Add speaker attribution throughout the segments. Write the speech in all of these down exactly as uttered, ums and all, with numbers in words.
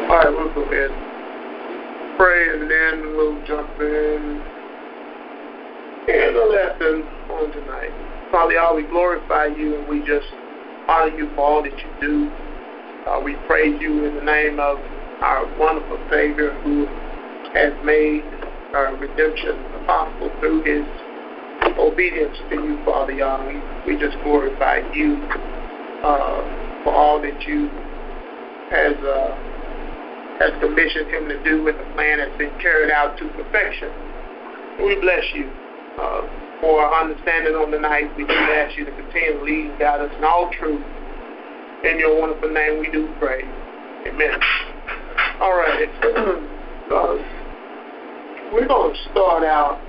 Speaker 1: All right, we'll go ahead and pray, and then we'll jump in in the lesson on tonight. Father, God, we glorify you, and we just honor you for all that you do. Uh, we praise you in the name of our wonderful Savior who has made our redemption possible through his obedience to you, Father God. We, we just glorify you uh, for all that you has uh, has commissioned him to do, and the plan has been carried out to perfection. We bless you uh, for our understanding on the night. We do ask you to continue to lead and guide us in all truth. In your wonderful name we do pray. Amen. All right. uh, we're going to start out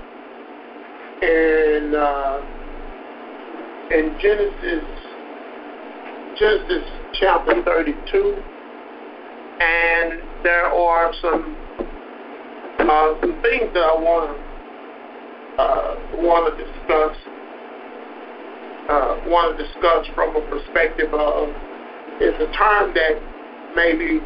Speaker 1: in uh, in Genesis Genesis chapter thirty-two, and there are some uh, some things that I want to uh, want to discuss. Uh, want to discuss from a perspective of it's a term that maybe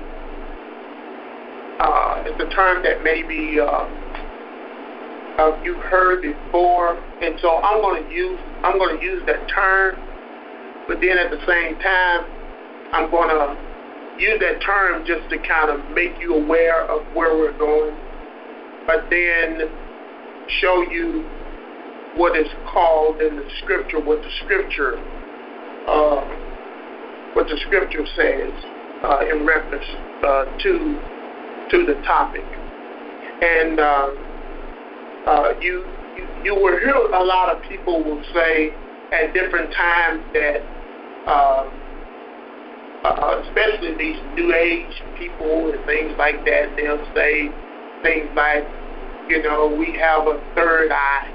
Speaker 1: uh, it's a term that maybe uh, uh, you've heard before, and so I'm going to use I'm going to use that term, but then at the same time I'm going to use that term just to kind of make you aware of where we're going, but then show you what is called in the scripture, what the scripture, uh, what the scripture says uh, in reference uh, to to the topic. And uh, uh, you, you you will hear a lot of people will say at different times that, uh, uh, especially these New Age people and things like that, they'll say things like, you know, we have a third eye.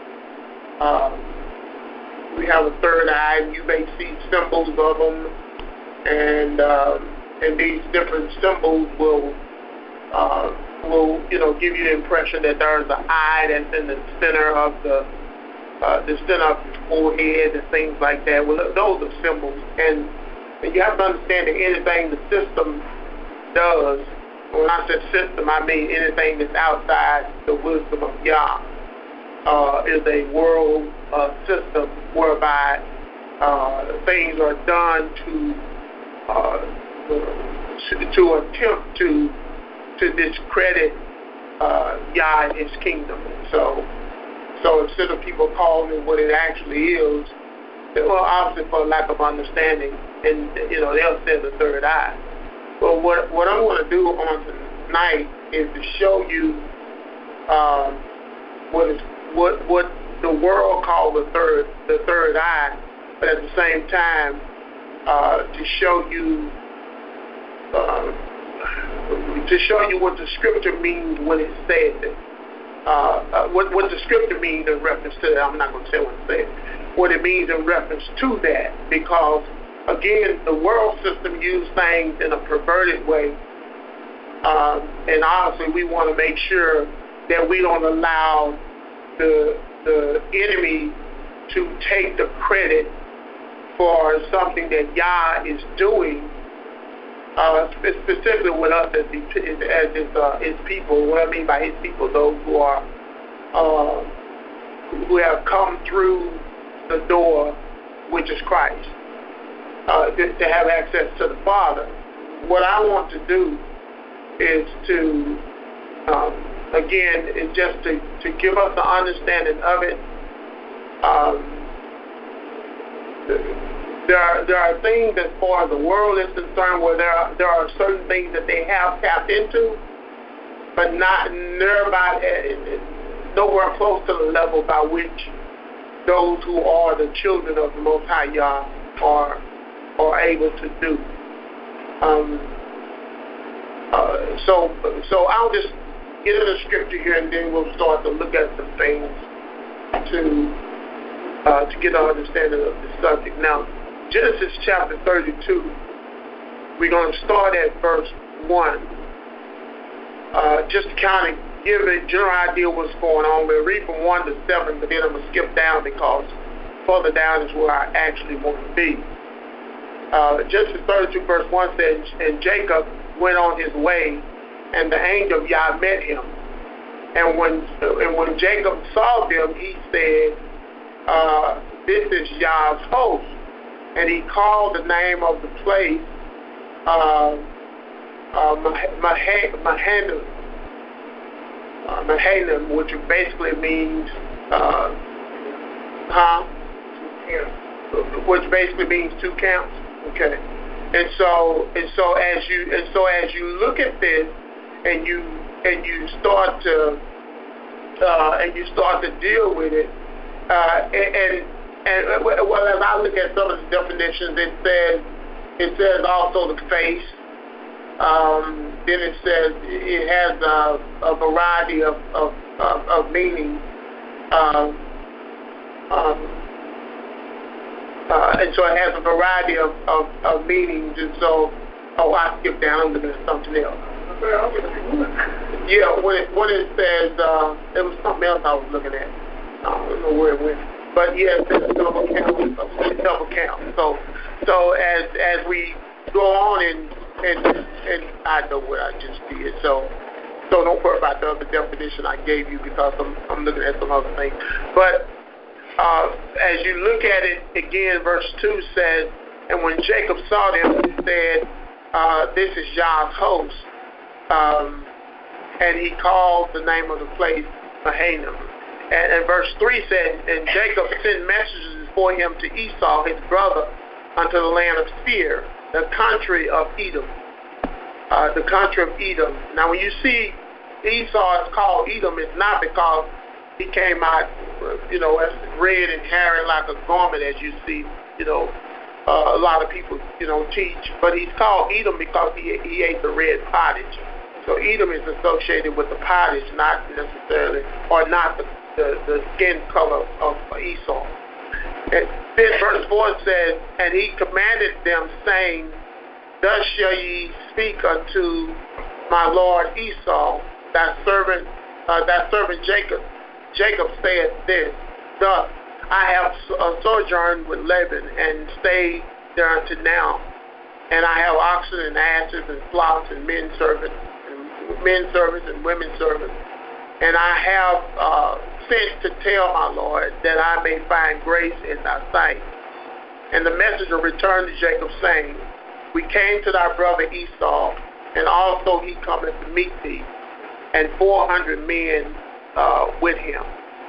Speaker 1: Um, we have a third eye, and you may see symbols of them, and um, and these different symbols will uh, will you know give you the impression that there's an eye that's in the center of the uh, the center of the forehead and things like that. Well, those are symbols, and, and you have to understand that anything the system does. When I said system, I mean anything that's outside the wisdom of Yah. Uh, is a world uh, system whereby uh, things are done to uh, to attempt to to discredit uh, Yah and his kingdom. So, so instead of people calling it what it actually is, well, obviously for lack of understanding, and you know they'll say the third eye. But what what I'm going to do on tonight is to show you uh, what is what what the world calls the third the third eye, but at the same time uh, to show you uh, to show you what the scripture means when it says it. Uh, uh, what what the scripture means in reference to that. I'm not going to say what it says. What it means in reference to that, because again, the world system uses things in a perverted way, um, and obviously we want to make sure that we don't allow the the enemy to take the credit for something that Yah is doing, uh, specifically with us as his, as his, uh, his people. What I mean by his people, those who are uh, who have come through the door, which is Christ, uh, to, to have access to the Father. What I want to do is to um, Again, it's just to, to give us the understanding of it. Um, there are there are things as far as the world is concerned where there are there are certain things that they have tapped into, but not nearby, nowhere close to the level by which those who are the children of the Most High Yah are are able to do. Um, uh, so so I'll just get in the scripture here, and then we'll start to look at some things to uh, to get an understanding of the subject. Now, Genesis chapter thirty-two, we're going to start at verse one, uh, just to kind of give a general idea of what's going on. We'll read from one to seven, but then I'm going to skip down because further down is where I actually want to be. Uh, Genesis thirty-two, verse one says, and Jacob went on his way, and the angel of Yah met him. And when and when Jacob saw them, he said, uh, "This is Yah's host." And he called the name of the place uh, uh, Mahanaim, uh, Mahanaim, which basically means, uh, huh? Which basically means two camps. Okay. And so and so as you and so as you look at this and you and you start to uh, and you start to deal with it, uh, and, and and well, as I look at some of the definitions, it says it says also the face. Um, then it says it has a, a variety of of, of, of meanings. Um, um, uh, and so it has a variety of, of, of meanings. And so, oh, I skipped down. I'm looking at something else. Yeah, when it, when it says, uh, it was something else I was looking at. I don't know where it went. But yeah, it says double count. Double count. So, so as as we go on and and and I know what I just did. So, so don't worry about the other definition I gave you because I'm I'm looking at some other things. But uh, as you look at it again, verse two says, and when Jacob saw them, he said, uh, "This is Yah's host." Um, and he called the name of the place Mahanaim. And, and verse three said, and Jacob sent messengers before him to Esau, his brother, unto the land of Seir, the country of Edom. Uh, the country of Edom. Now, when you see Esau is called Edom, it's not because he came out, you know, as red and hairy like a garment, as you see, you know, uh, a lot of people, you know, teach. But he's called Edom because he, he ate the red pottage. So Edom is associated with the pottage, not necessarily, or not the, the, the skin color of Esau. And then verse four says, and he commanded them, saying, thus shall ye speak unto my lord Esau, thy servant, uh, thy servant Jacob. Jacob saith this, thus I have uh, sojourned with Laban and stayed there unto now, and I have oxen and asses and flocks and men servants, and men servants and women servants, and I have uh, sent to tell my Lord that I may find grace in thy sight. And the messenger returned to Jacob, saying, we came to thy brother Esau, and also he cometh to meet thee, and four hundred men uh, with him.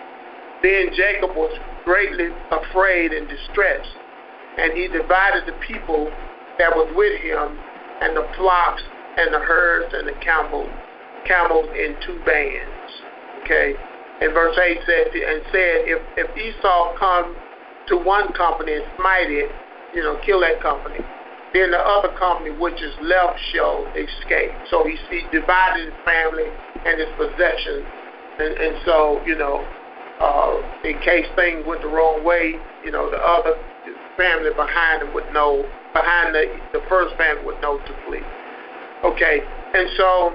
Speaker 1: Then Jacob was greatly afraid and distressed, and he divided the people that was with him, and the flocks, and the herds, and the camels, camels in two bands. Okay. And verse eight says, and said, if, if Esau come to one company and smite it, you know, kill that company, then the other company which is left shall escape. So he, he divided his family and his possessions. And, and so, you know, uh, in case things went the wrong way, you know, the other family behind him would know, behind the, the first family would know to flee. Okay, and so,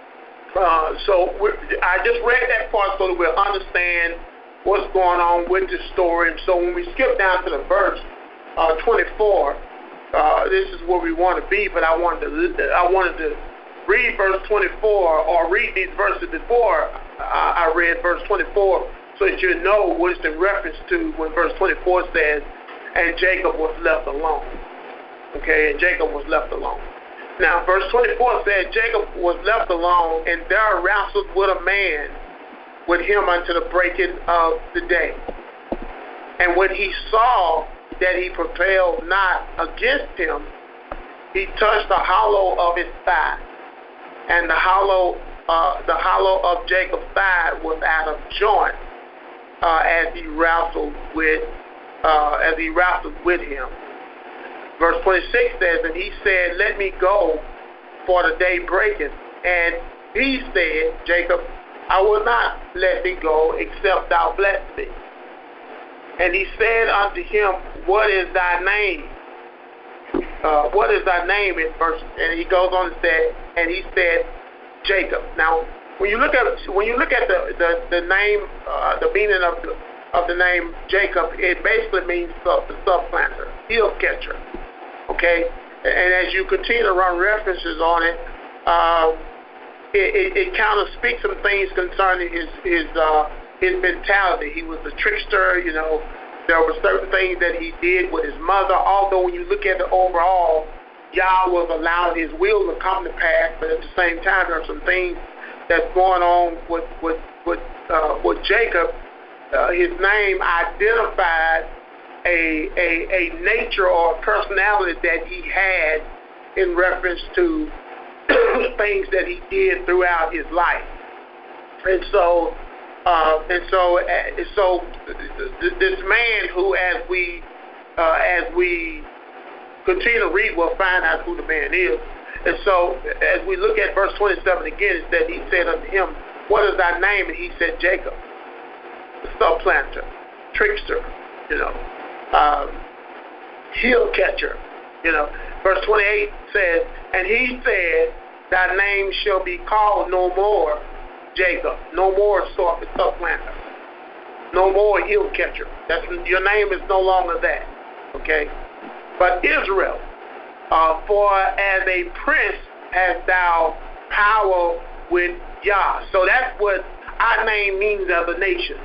Speaker 1: uh, so we're, I just read that part so that we'll understand what's going on with the story. And so when we skip down to the verse uh, twenty-four, Uh, this is where we want to be, but I wanted to I wanted to read verse twenty-four, or read these verses before I, I read verse twenty-four, so that you know what it's in reference to when verse twenty-four says, and Jacob was left alone. Okay, and Jacob was left alone. Now, verse twenty-four says, Jacob was left alone, and there wrestled with a man with him unto the breaking of the day. And when he saw that he prevailed not against him, he touched the hollow of his thigh, and the hollow, uh, the hollow of Jacob's thigh was out of joint uh, as he wrestled with, uh, as he wrestled with him. Verse twenty-six says, and he said, let me go, for the day breaketh. And he said, Jacob, I will not let thee go, except thou bless me. And he said unto him, what is thy name? Uh, what is thy name in verse? And he goes on and said, and he said, Jacob. Now, when you look at when you look at the the, the name, uh, the meaning of the of the name Jacob, it basically means sub, the supplanter, heel catcher. Okay, and as you continue to run references on it, um, it, it, it kind of speaks some things concerning his his uh, his mentality. He was a trickster, you know. There were certain things that he did with his mother. Although when you look at it overall, Yah was allowing his will to come to pass, but at the same time, there are some things that's going on with with with, uh, with Jacob. Uh, his name identified a, a a nature or a personality that he had in reference to things that he did throughout his life, and so. Uh, and so, uh, so this man who, as we uh, as we continue to read, we'll find out who the man is. And so, as we look at verse twenty-seven again, it said, "He said unto him, What is thy name?" And he said, "Jacob, the supplanter, trickster, you know, um, heel catcher, you know." Verse twenty-eight says, "And he said, Thy name shall be called no more Jacob, no more supplanter, no more heel catcher. That's, your name is no longer that, okay? But Israel, uh, for as a prince hast thou power with Yah." So that's what our name means as a nation,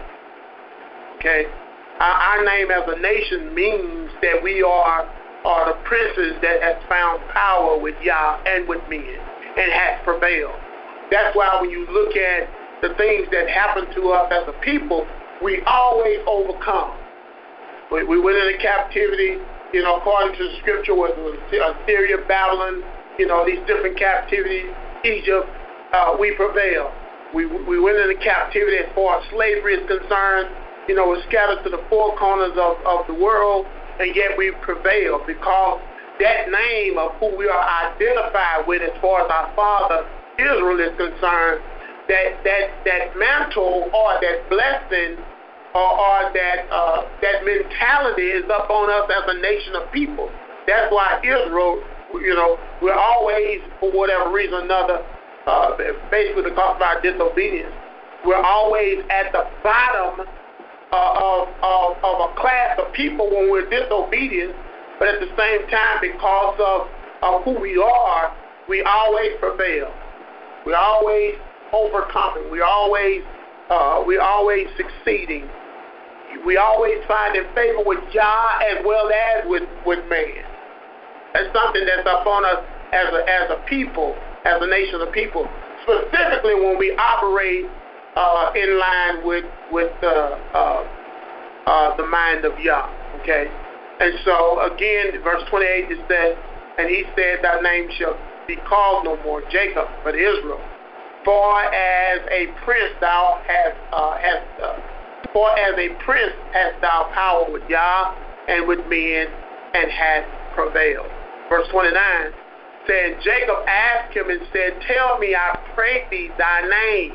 Speaker 1: okay? Our, our name as a nation means that we are, are the princes that have found power with Yah and with men and has prevailed. That's why when you look at the things that happen to us as a people, we always overcome. We, we went into captivity, you know, according to the scripture, whether it was Assyria, Babylon, you know, these different captivities, Egypt, uh, we prevailed. We, we went into captivity as far as slavery is concerned. You know, we're scattered to the four corners of, of the world, and yet we prevailed because that name of who we are identified with as far as our father Israel is concerned, that that that mantle or that blessing or, or that uh, that mentality is up on us as a nation of people. That's why Israel, you know, we're always, for whatever reason or another, uh, basically because of our disobedience, we're always at the bottom uh, of, of of a class of people when we're disobedient. But at the same time, because of, of who we are, we always prevail. We always overcoming. We always, uh, we always succeeding. We always finding favor with Yah as well as with, with man. That's something that's upon us as a as a people, as a nation of people. Specifically, when we operate uh, in line with with uh, uh, uh, the mind of Yah. Okay, and so again, verse twenty-eight it says, "And he said, Thy name shall be called no more Jacob, but Israel. For as a prince thou hast, uh, hast uh, for as a prince hast thou power with Yah and with men, and hast prevailed." Verse twenty-nine said, "Jacob asked him and said, Tell me, I pray thee, thy name.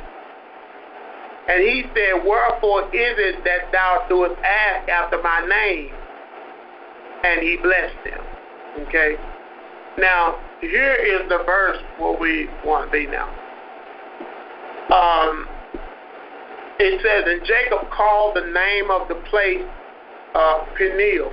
Speaker 1: And he said, Wherefore is it that thou doest ask after my name? And he blessed him." Okay. Now, here is the verse where we want to be now. Um, it says, "And Jacob called the name of the place uh, Peniel,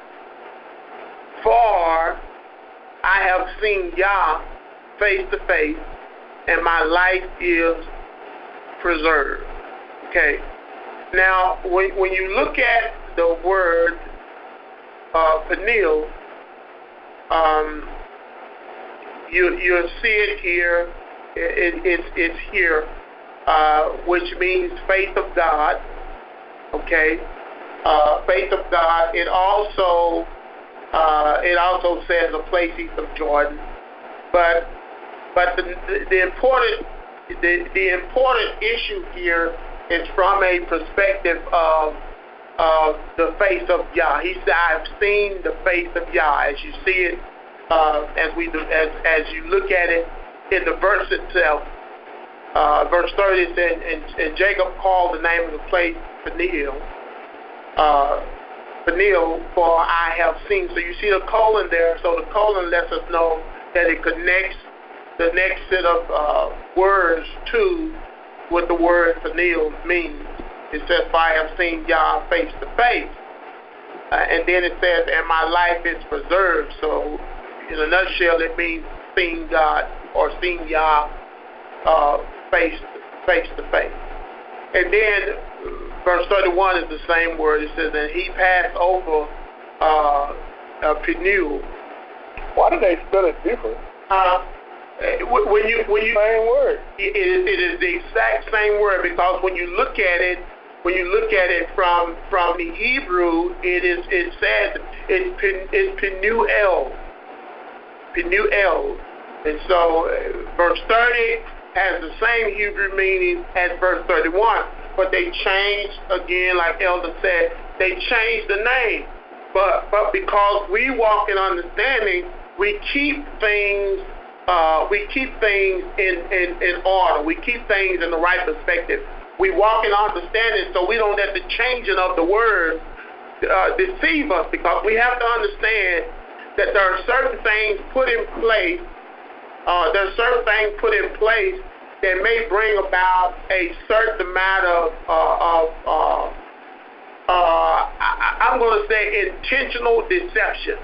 Speaker 1: for I have seen Yah face to face, and my life is preserved." Okay. Now, when when you look at the word uh, Peniel, um, you you'll see it here. It, it, it's it's here, uh, which means faith of God. Okay, uh, faith of God. It also uh, it also says a place east of Jordan. But but the the, the important the, the important issue here is from a perspective of of the face of Yah. He said, "I have seen the face of Yah." As you see it, uh, as we do, as as you look at it in the verse itself, uh, verse thirty said, and, and Jacob called the name of the place Peniel, uh, Peniel, for I have seen. So you see the colon there. So the colon lets us know that it connects the next set of uh, words to what the word Peniel means. It says, "For I have seen Yah face to face," uh, and then it says, "And my life is preserved." So, in a nutshell, it means seeing God or seen Yah uh, face face to face. And then verse thirty-one is the same word. It says, and he passed over uh, uh, Peniel.
Speaker 2: Why do they spell it different?
Speaker 1: Uh, when you when you
Speaker 2: same word.
Speaker 1: It is, it is the exact same word, because when you look at it, when you look at it from from the Hebrew, it is it says it's it's Penuel, Penuel, and so uh, verse thirty has the same Hebrew meaning as verse thirty-one, but they changed again, like Elder said, they changed the name. But but because we walk in understanding, we keep things uh, we keep things in, in, in order. We keep things in the right perspective. We walk in understanding, so we don't let the changing of the word uh, deceive us, because we have to understand that there are certain things put in place. Uh, there are certain things put in place that may bring about a certain amount of, uh, of uh, uh, I, I'm going to say intentional deception.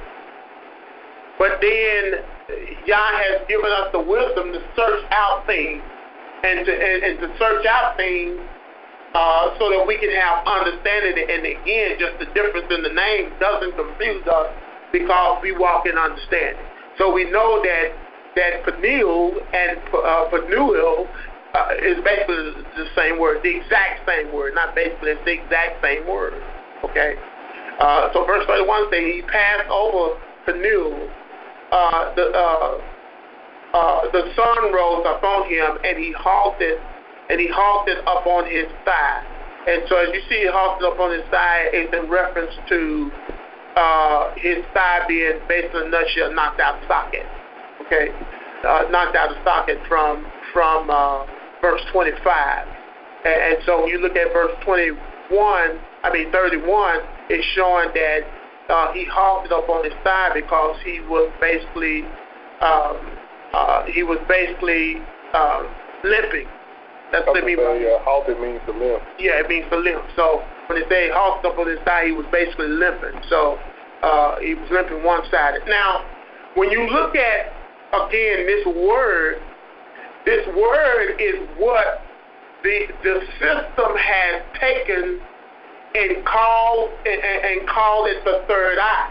Speaker 1: But then Yah has given us the wisdom to search out things and to and, and to search out things uh, so that we can have understanding. And again, just the difference in the name doesn't confuse us, because we walk in understanding. So we know that that Peniel and uh, Penuel uh, is basically the same word, the exact same word, not basically, it's the exact same word. Okay. Uh, so verse thirty-one says he passed over Peniel. Uh, the uh, uh, the sun rose upon him, and he halted, and he halted upon his thigh. And so, as you see, he halted upon his thigh, it's in reference to uh, his thigh being, basically, in a nutshell, knocked out of socket. Okay, uh, knocked out of socket from from uh, verse twenty-five. And, and so, when you look at verse twenty-one, I mean thirty-one, it's showing that Uh, he halted up on his thigh, because he was basically um, uh, he was basically uh, limping. That's what it means.
Speaker 2: Yeah, halted means to limp.
Speaker 1: Yeah, it means to limp. So when they say halted up on his thigh, he was basically limping. So uh, he was limping one-sided. Now, when you look at again this word, this word is what the the system has taken and call and, and call it the third eye.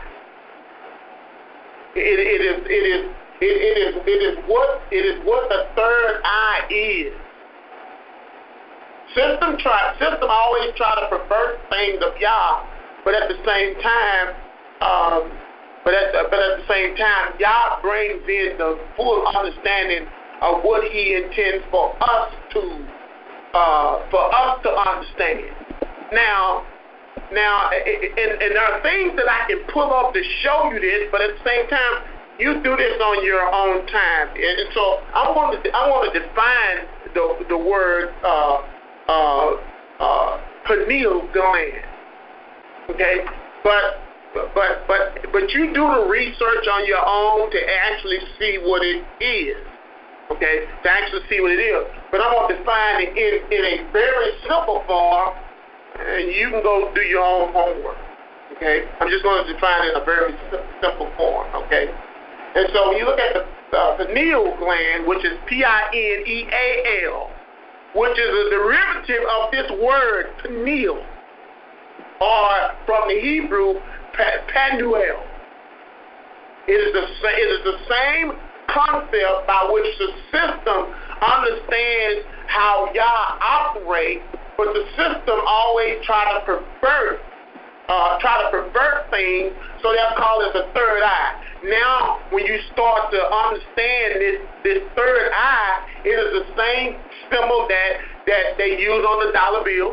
Speaker 1: It, it is it is it, it is it is what it is what the third eye is. System try system always try to pervert things of Yah, but at the same time, um, but at the, but at the same time, Yah brings in the full understanding of what He intends for us to uh, for us to understand. Now. Now, and, and there are things that I can pull up to show you this, but at the same time, you do this on your own time. And so I want to I want to define the the word uh, uh, uh, pineal gland. Okay, but but but but you do the research on your own to actually see what it is. Okay, to actually see what it is. But I want to define it in in a very simple form. And you can go do your own homework, okay? I'm just going to define it in a very simple form, okay? And so when you look at the uh, pineal gland, which is P I N E A L, which is a derivative of this word, pineal, or from the Hebrew, panuel. It is the, it is the same concept by which the system understands how Yah operates. But the system always try to pervert, uh, try to pervert things, so they'll call it the third eye. Now, when you start to understand this, this third eye, it is the same symbol that, that they use on the dollar bill.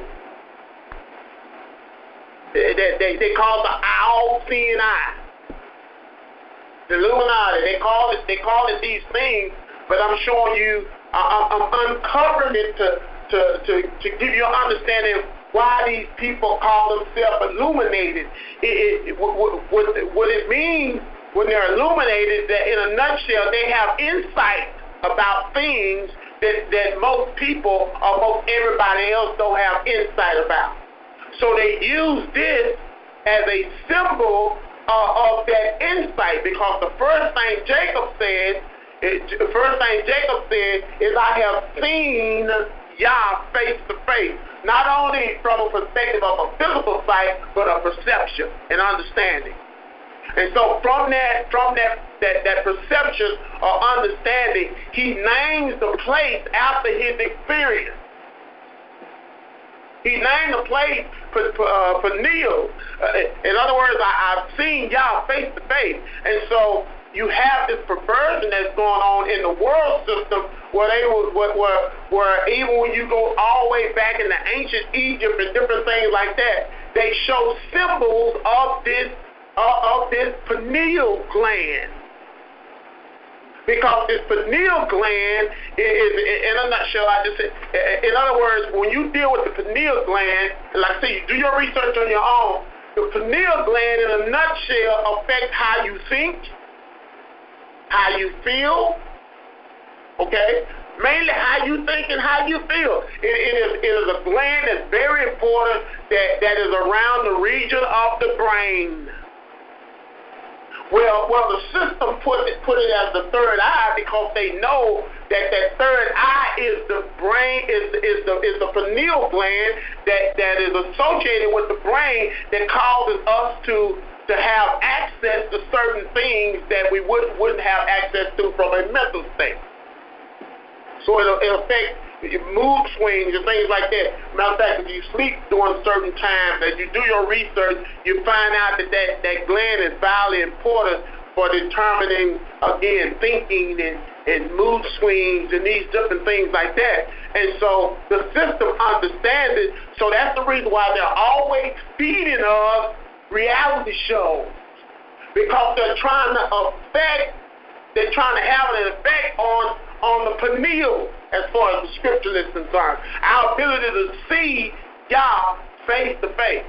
Speaker 1: They, they, they call the owl seeing eye. The Illuminati, they call it, they call it these things, but I'm showing you, I'm, I'm uncovering it to To, to, to give you an understanding why these people call themselves illuminated. It, it, what, what, what it means when they're illuminated, that in a nutshell, they have insight about things that, that most people or most everybody else don't have insight about. So they use this as a symbol uh, of that insight, because the first thing Jacob said, It, the first thing Jacob said is, I have seen Yah face to face, not only from a perspective of a physical sight, but a perception and understanding. And so from that, from that, that, that perception or understanding, he names the place after his experience. He named the place for, for, uh, for Neil. Uh, in other words, I, I've seen Yah face to face. And so you have this perversion that's going on in the world system where they were, where, where, where even when you go all the way back into ancient Egypt and different things like that, they show symbols of this, uh, of this pineal gland. Because this pineal gland is, is, in a nutshell, I just said, in other words, when you deal with the pineal gland, like I said, you do your research on your own, the pineal gland, in a nutshell, affects how you think, how you feel, okay? Mainly how you think and how you feel. It, it, is, it is a gland that's very important that, that is around the region of the brain. Well, well, the system put it, put it as the third eye because they know that that third eye is the brain, is is the is the pineal gland that, that is associated with the brain that causes us to to have access to certain things that we would, wouldn't have access to from a mental state. So it'll, it'll affect your mood swings and things like that. Matter of fact, if you sleep during certain times, as you do your research, you find out that that, that gland is vitally important for determining, again, thinking and, and mood swings and these different things like that. And so the system understands it. So that's the reason why they're always feeding us reality shows, because they're trying to affect, they're trying to have an effect on, on the pineal, as far as the scripture is concerned. Our ability to see Yah face to face.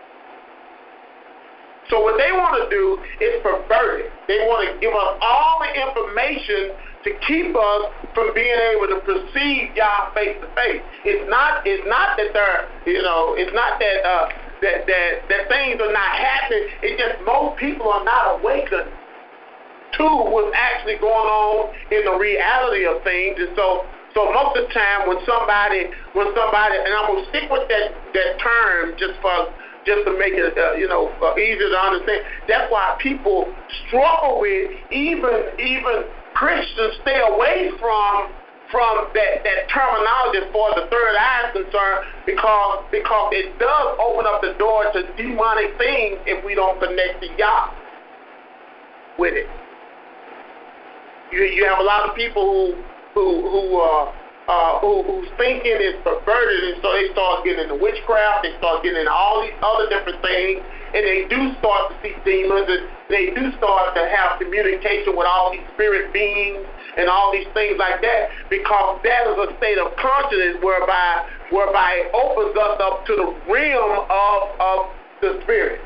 Speaker 1: So what they want to do is pervert it. They want to give us all the information to keep us from being able to perceive Yah face to face. It's not. It's not that they're. You know. It's not that. Uh, that that that things are not happening. It's just most people are not awakened to what's actually going on in the reality of things, and so. So most of the time, when somebody, when somebody, and I'm gonna stick with that that term just for just to make it, uh, you know, uh, easier to understand. That's why people struggle with, even even Christians stay away from from that that terminology as far as the third eye is concerned, because because it does open up the door to demonic things if we don't connect to Yah with it. You you have a lot of people who. who who uh, uh, who, whose thinking is perverted, and so they start getting into witchcraft, they start getting into all these other different things, and they do start to see demons, and they do start to have communication with all these spirit beings and all these things like that, because that is a state of consciousness whereby whereby it opens us up to the realm of, of the spirit.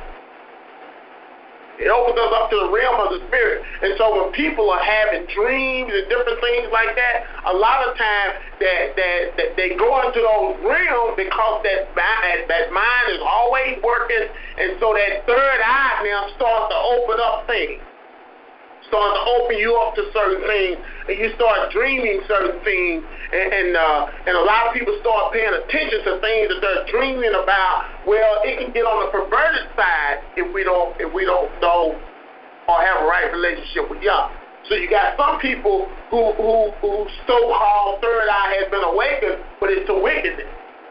Speaker 1: It opens us up to the realm of the spirit. And so when people are having dreams and different things like that, a lot of times that, that, that they go into those realms because that, that, that mind is always working, and so that third eye now starts to open up things. Starts to open you up to certain things, and you start dreaming certain things, and and, uh, and a lot of people start paying attention to things that they're dreaming about. Well, it can get on the perverted side if we don't if we don't know or have a right relationship with Yah. So you got some people who who who so-called third eye has been awakened, but it's to wickedness.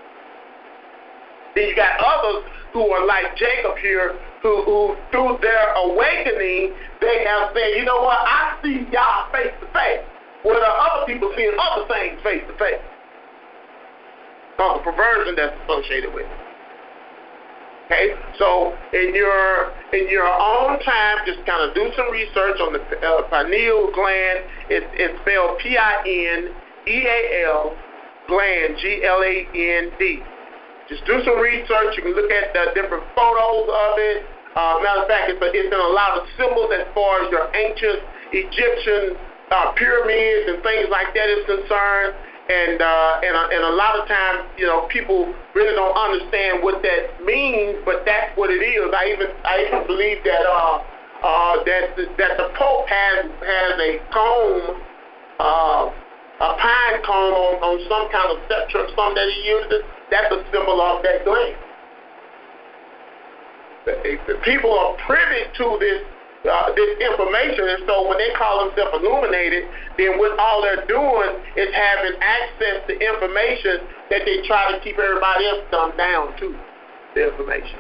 Speaker 1: Then you got others who are like Jacob here, who, who through their awakening, they have said, you know what, I see Yah face to face. Where the other people seeing other things face to face. Because the perversion that's associated with it. Okay, so in your in your own time, just kind of do some research on the uh, pineal gland. It's, it's spelled P I N E A L, gland, G L A N D. Just do some research. You can look at the different photos of it. Uh, matter of fact, it's, a, it's in a lot of symbols as far as your ancient Egyptian uh, pyramids and things like that is concerned. And, uh, and, and a lot of times, you know, people really don't understand what that means, but that's what it is. I even I even believe that uh, uh, that that the Pope has has a comb uh, a pine cone on, on some kind of scepter or something that he uses, that's a symbol of that gland. The, the people are privy to this uh, this information, and so when they call themselves illuminated, then what all they're doing is having access to information that they try to keep everybody else dumbed down to the information.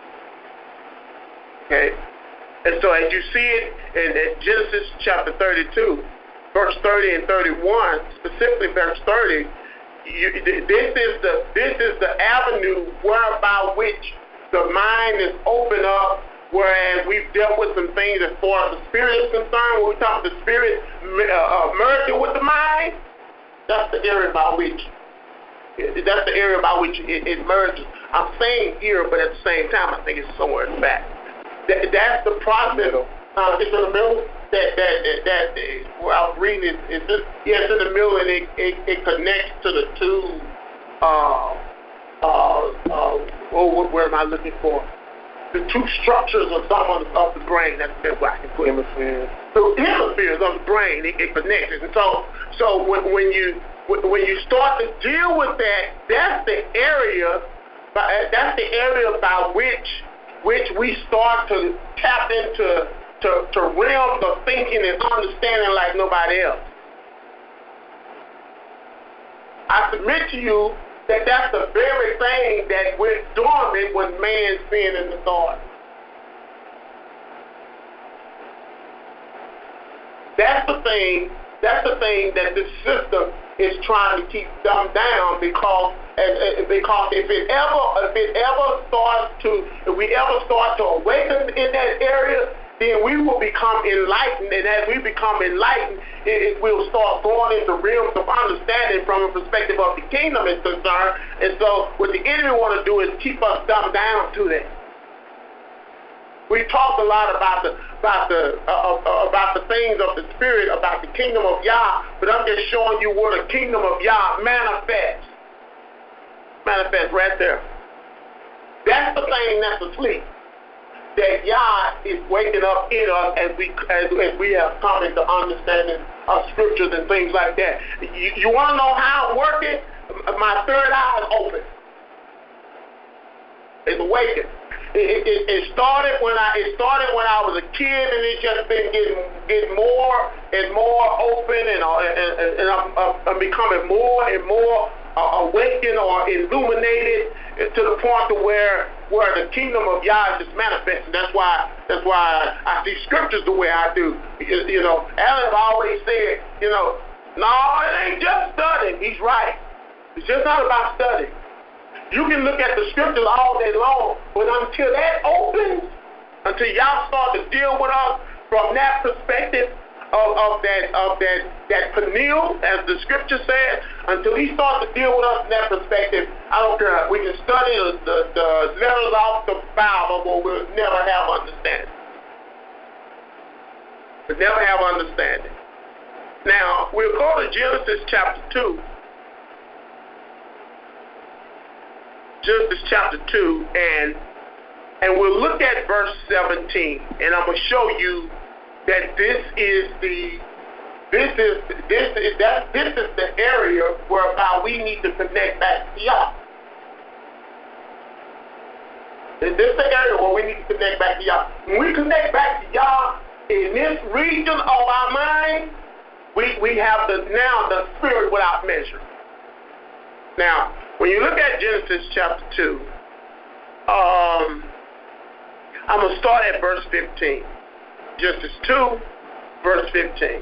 Speaker 1: Okay? And so as you see it in, in Genesis chapter thirty-two, verse thirty and thirty-one, specifically verse thirty, you, this is the this is the avenue whereby which the mind is open up, whereas we've dealt with some things as far as the spirit is concerned. When we talk about the spirit uh, merging with the mind, that's the area by which that's the area by which it, it merges. I'm saying here, but at the same time, I think it's somewhere in the back. That, that's the process. Uh, it's in the middle. That that that, that where I was reading it. It's just, yeah, it's in the middle, and it it, it connects to the two. Uh, uh, uh, oh, where am I looking for? The two structures of some of the, of the brain. That's the best way I can put it. Hemispheres. The hemispheres of the brain. It, it connects, and so so when, when you when you start to deal with that, that's the area. That's the area by which. which we start to tap into to, to realms of thinking and understanding like nobody else. I submit to you that that's the very thing that went dormant when man sinned in the garden. That's the thing, that's the thing that this system is trying to keep dumbed down because And, because if it ever, if it ever starts to, if we ever start to awaken in that area, then we will become enlightened. And as we become enlightened, it, it will start going into realms of understanding from a perspective of the kingdom is concerned. And so, what the enemy want to do is keep us dumbed down to that. We talked a lot about the about the uh, uh, about the things of the spirit, about the kingdom of Yah, but I'm just showing you where the kingdom of Yah manifests. Manifest right there. That's the thing that's asleep. That Yah is waking up in us as we as, as we have come into understanding of scriptures and things like that. You, you want to know how it's working? My third eye is open. It's awakened. It, it, it started when I it started when I was a kid, and it's just been getting getting more and more open, and and, and, and I'm, I'm becoming more and more uh, awakened or illuminated to the point to where where the kingdom of Yah is just manifesting. That's why that's why I see scriptures the way I do. You, you know, Alan always said, you know, no, it ain't just studying. He's right. It's just not about studying. You can look at the scriptures all day long, but until that opens, until y'all start to deal with us from that perspective of, of that of that that Peniel, as the scripture says, until he starts to deal with us from that perspective, I don't care. We can study the, the, the letters off the Bible, but we'll never have understanding. We'll never have understanding. Now, we'll go to Genesis chapter two. Genesis chapter two, and and we'll look at verse seventeen, and I'm gonna show you that this is the this is this is that this is the area whereby we need to connect back to Yah. Is this the area where we need to connect back to Yah? When we connect back to Yah in this region of our mind, we we have the now the spirit without measure. Now, when you look at Genesis chapter two, um, I'm going to start at verse fifteen. Genesis two, verse fifteen.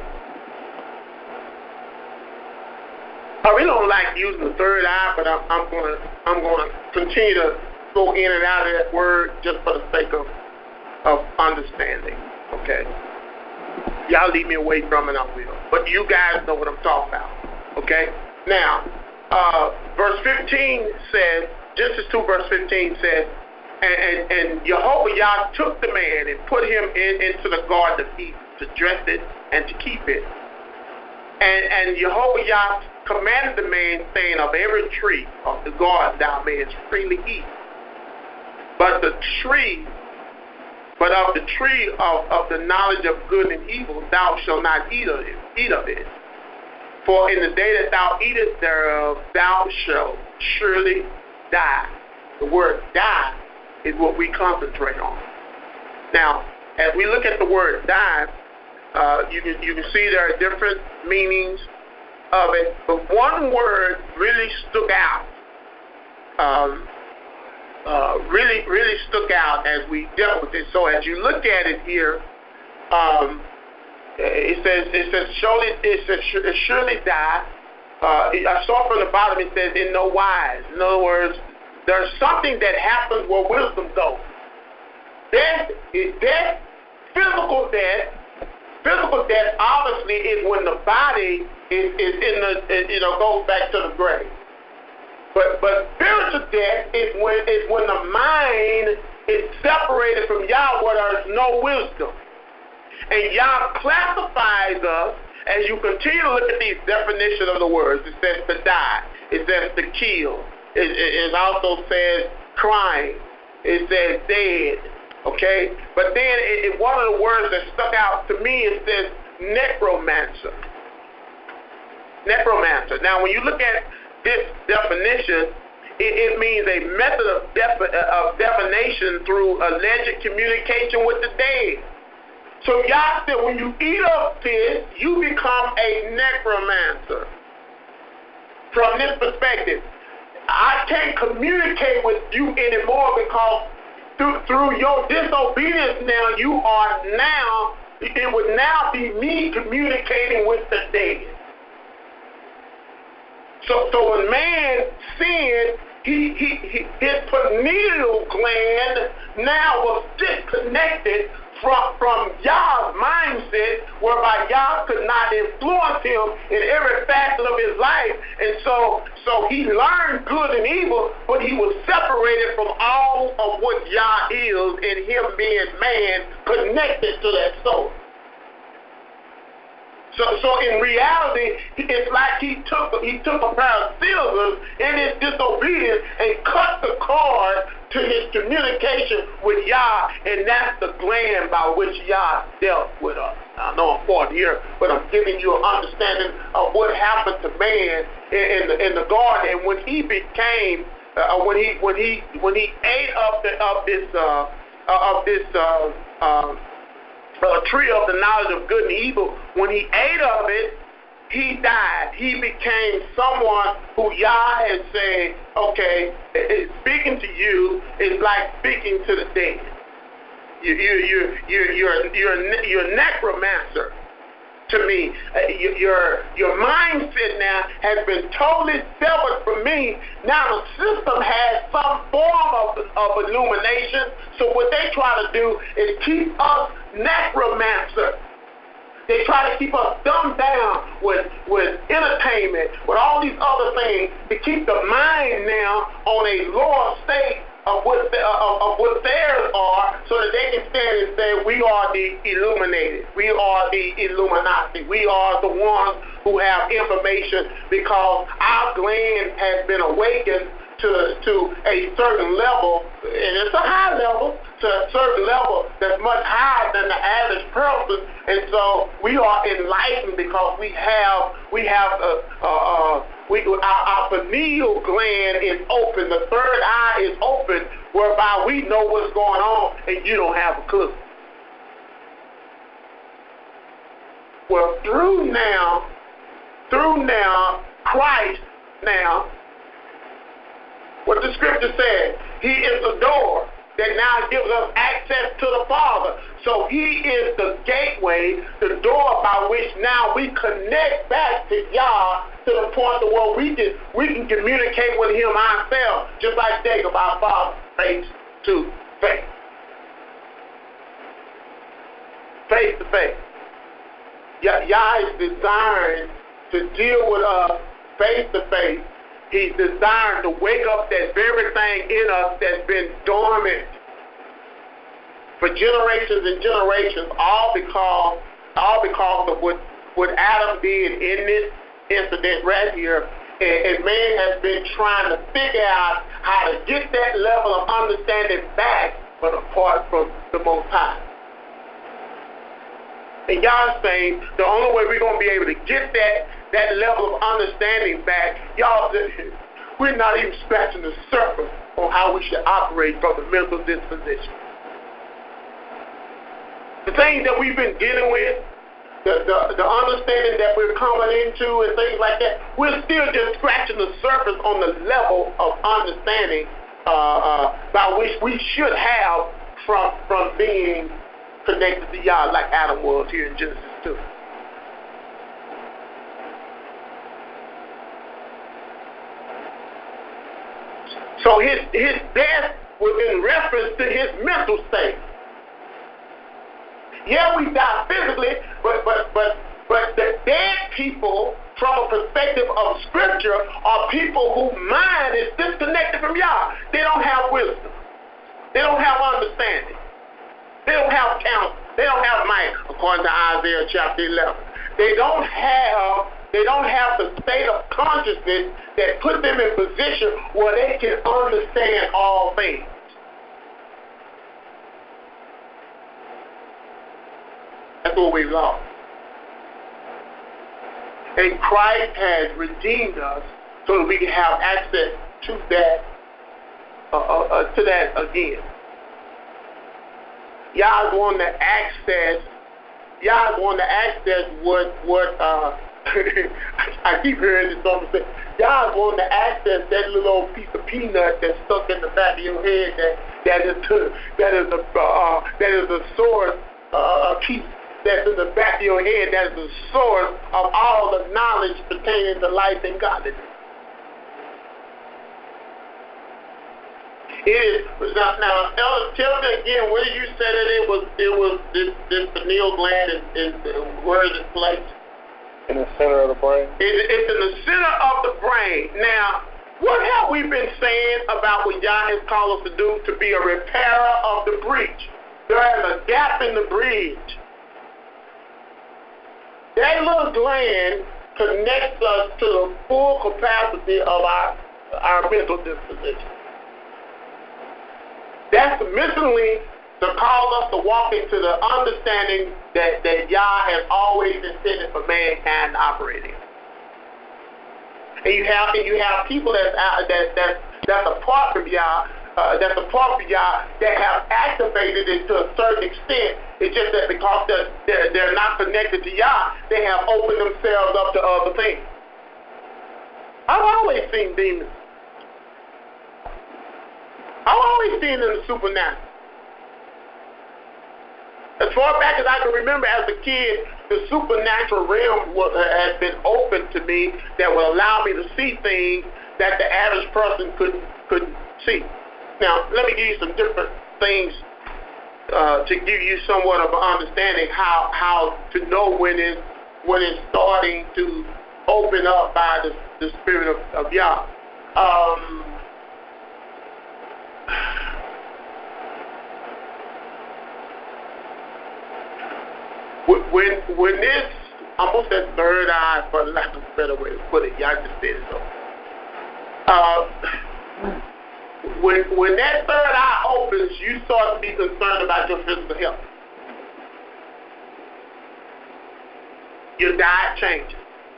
Speaker 1: I really don't like using the third eye, but I'm, I'm going to I'm going to continue to go in and out of that word just for the sake of, of understanding. Okay? Y'all leave me away from it, I will. But you guys know what I'm talking about. Okay? Now, Uh, verse fifteen says, Genesis two verse fifteen says, and, and, and Jehovah Yah took the man and put him in, into the garden of Eden to dress it and to keep it. And, and Jehovah Yah commanded the man, saying, of every tree of the garden thou mayest freely eat. But the tree, but of the tree of, of the knowledge of good and evil thou shalt not eat of it. Eat of it. For in the day that thou eatest thereof, thou shalt surely die. The word die is what we concentrate on. Now, as we look at the word die, uh, you can you can see there are different meanings of it, but one word really stuck out. Um, uh, really, really stuck out as we dealt with it. So as you look at it here, um, it says it says surely it says surely die. Uh, I saw from the bottom it says in no wise. In other words, there's something that happens where wisdom goes. Death is death, physical death. Physical death obviously is when the body is, is in the is, you know goes back to the grave. But but spiritual death is when is when the mind is separated from Yah where there's no wisdom. And Yah classifies us as you continue to look at these definitions of the words. It says to die. It says to kill. It, it, it also says crying. It says dead. Okay? But then it, it, one of the words that stuck out to me, it says necromancer. Necromancer. Now, when you look at this definition, it, it means a method of, defi- of divination through alleged communication with the dead. So Yah said when you eat of this, you become a necromancer. From this perspective, I can't communicate with you anymore because through, through your disobedience now, you are now, it would now be me communicating with the dead. So, so when man sinned, he, he, he, his pineal gland now was disconnected from, from Yah's mindset, whereby Yah could not influence him in every facet of his life. And so, so he learned good and evil, but he was separated from all of what Yah is, and him being man connected to that soul. So, so in reality, it's like he took he took a pair of scissors in his disobedience and cut the cord to his communication with Yah, and that's the gland by which Yah dealt with us. I know I'm forty here, but I'm giving you an understanding of what happened to man in, in the in the garden, and when he became uh, when he when he when he ate of the of this uh, of this. Uh, um, A tree of the knowledge of good and evil, when he ate of it, he died. He became someone who Yah had said, okay, it, it, speaking to you is like speaking to the dead. You, you, you, you, you're, you're, you're a necromancer to me. Uh, you, your, your mindset now has been totally severed from me. Now the system has some form of, of illumination. So what they try to do is keep us necromancer. They try to keep us dumbed down with, with entertainment, with all these other things to keep the mind now on a lower state of what, the, of, of what theirs are, so that they can stand and say, we are the illuminated. We are the Illuminati. We are the ones who have information because our gland has been awakened to, to a certain level, and it's a high level, to a certain level that's much higher than the average person, and so we are enlightened because we have we have a, a, a we our, our pineal gland is open, the third eye is open, whereby we know what's going on, and you don't have a clue. Well, through now, through now, Christ now. What the scripture says, he is the door that now gives us access to the Father. So he is the gateway, the door by which now we connect back to Yah to the point where we can, we can communicate with him ourselves, just like Jacob, our father, face to face. Face to face. Yah is designed to deal with us face to face. He's designed to wake up that very thing in us that's been dormant for generations and generations, all because all because of what, what Adam did in this incident right here. And, and man has been trying to figure out how to get that level of understanding back, but apart from the Most High. And y'all saying the only way we're going to be able to get that, that level of understanding back, y'all, we're not even scratching the surface on how we should operate from the mental disposition. The things that we've been dealing with, the, the, the understanding that we're coming into and things like that, we're still just scratching the surface on the level of understanding uh, uh, by which we should have from, from being connected to Yah like Adam was here in Genesis two. So his, his death was in reference to his mental state. Yeah, we die physically, but but but but the dead people, from a perspective of Scripture, are people whose mind is disconnected from Yah. They don't have wisdom. They don't have understanding. They don't have counsel. They don't have might, according to Isaiah chapter eleven. They don't have they don't have the state of consciousness that put them in position where they can understand all things. That's what we lost. And Christ has redeemed us so that we can have access to that, uh, uh, uh, to that again. Y'all want to access. Y'all want to access what what. Uh, I keep hearing this song say. Y'all want to access that little old piece of peanut that's stuck in the back of your head. That that is that is a uh, that is a source uh, key. That's in the back of your head, that is the source of all the knowledge pertaining to life and godliness. It is now, now Elder, tell me again, where did you say that it was it was this this pineal gland is, is where is it placed?
Speaker 2: In the center of the brain.
Speaker 1: It, it's in the center of the brain. Now, what have we been saying about what Yah has called us to do? To be a repairer of the breach. There is a gap in the bridge. That little gland connects us to the full capacity of our, our mental disposition. That's mentally to cause us to walk into the understanding that, that Yah has always intended for mankind to operate in. And you have and you have people that's out, that that that's apart from Yah, uh, that's apart from Yah that have activated it to a certain extent. It's just that because they're, they're, they're not connected to Yah, they have opened themselves up to other things. I've always seen demons. I've always seen in the supernatural. As far back as I can remember as a kid, the supernatural realm was, uh, has been open to me that will allow me to see things that the average person couldn't, couldn't see. Now, let me give you some different things Uh, to give you somewhat of an understanding how how to know when it's when it's starting to open up by the, the spirit of, of Yah. Um, when when this almost that third eye, for lack of a better way to put it, y'all just said it so. Uh, When when that third eye opens, you start to be concerned about your physical health. Your diet changes.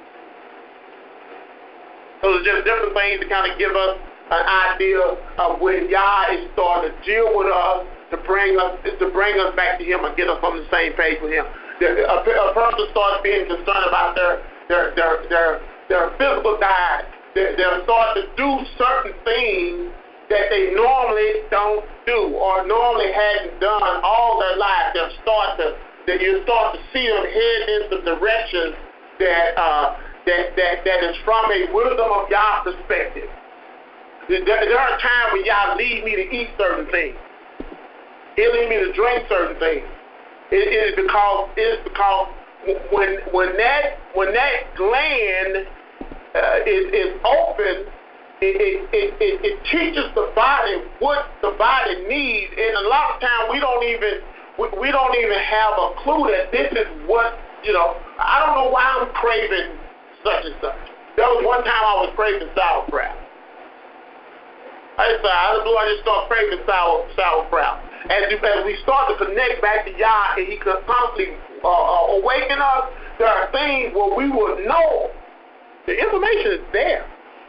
Speaker 1: So it's just different things to kind of give us an idea of when Yah is starting to deal with us to bring us to bring us back to Him and get us on the same page with Him. A, a person starts being concerned about their their their their, their physical diet. They, they'll start to do certain things that they normally don't do or normally hadn't done all their life. They'll start to, that you start to see them head in some directions that uh, that that that is from a wisdom of Yah perspective. There, there are times when Yah lead me to eat certain things. He'll lead me to drink certain things. It, it is because it is because when when that when that gland uh, is is open. It, it, it, it, it teaches the body what the body needs, and a lot of times we don't even we, we don't even have a clue that this is what, you know. I don't know why I'm craving such and such. There was one time I was craving sauerkraut. I just I just, I just started craving sour sauerkraut, as, as we start to connect back to Yah, and He could constantly uh, uh, awaken us, there are things where we will know. The information is there.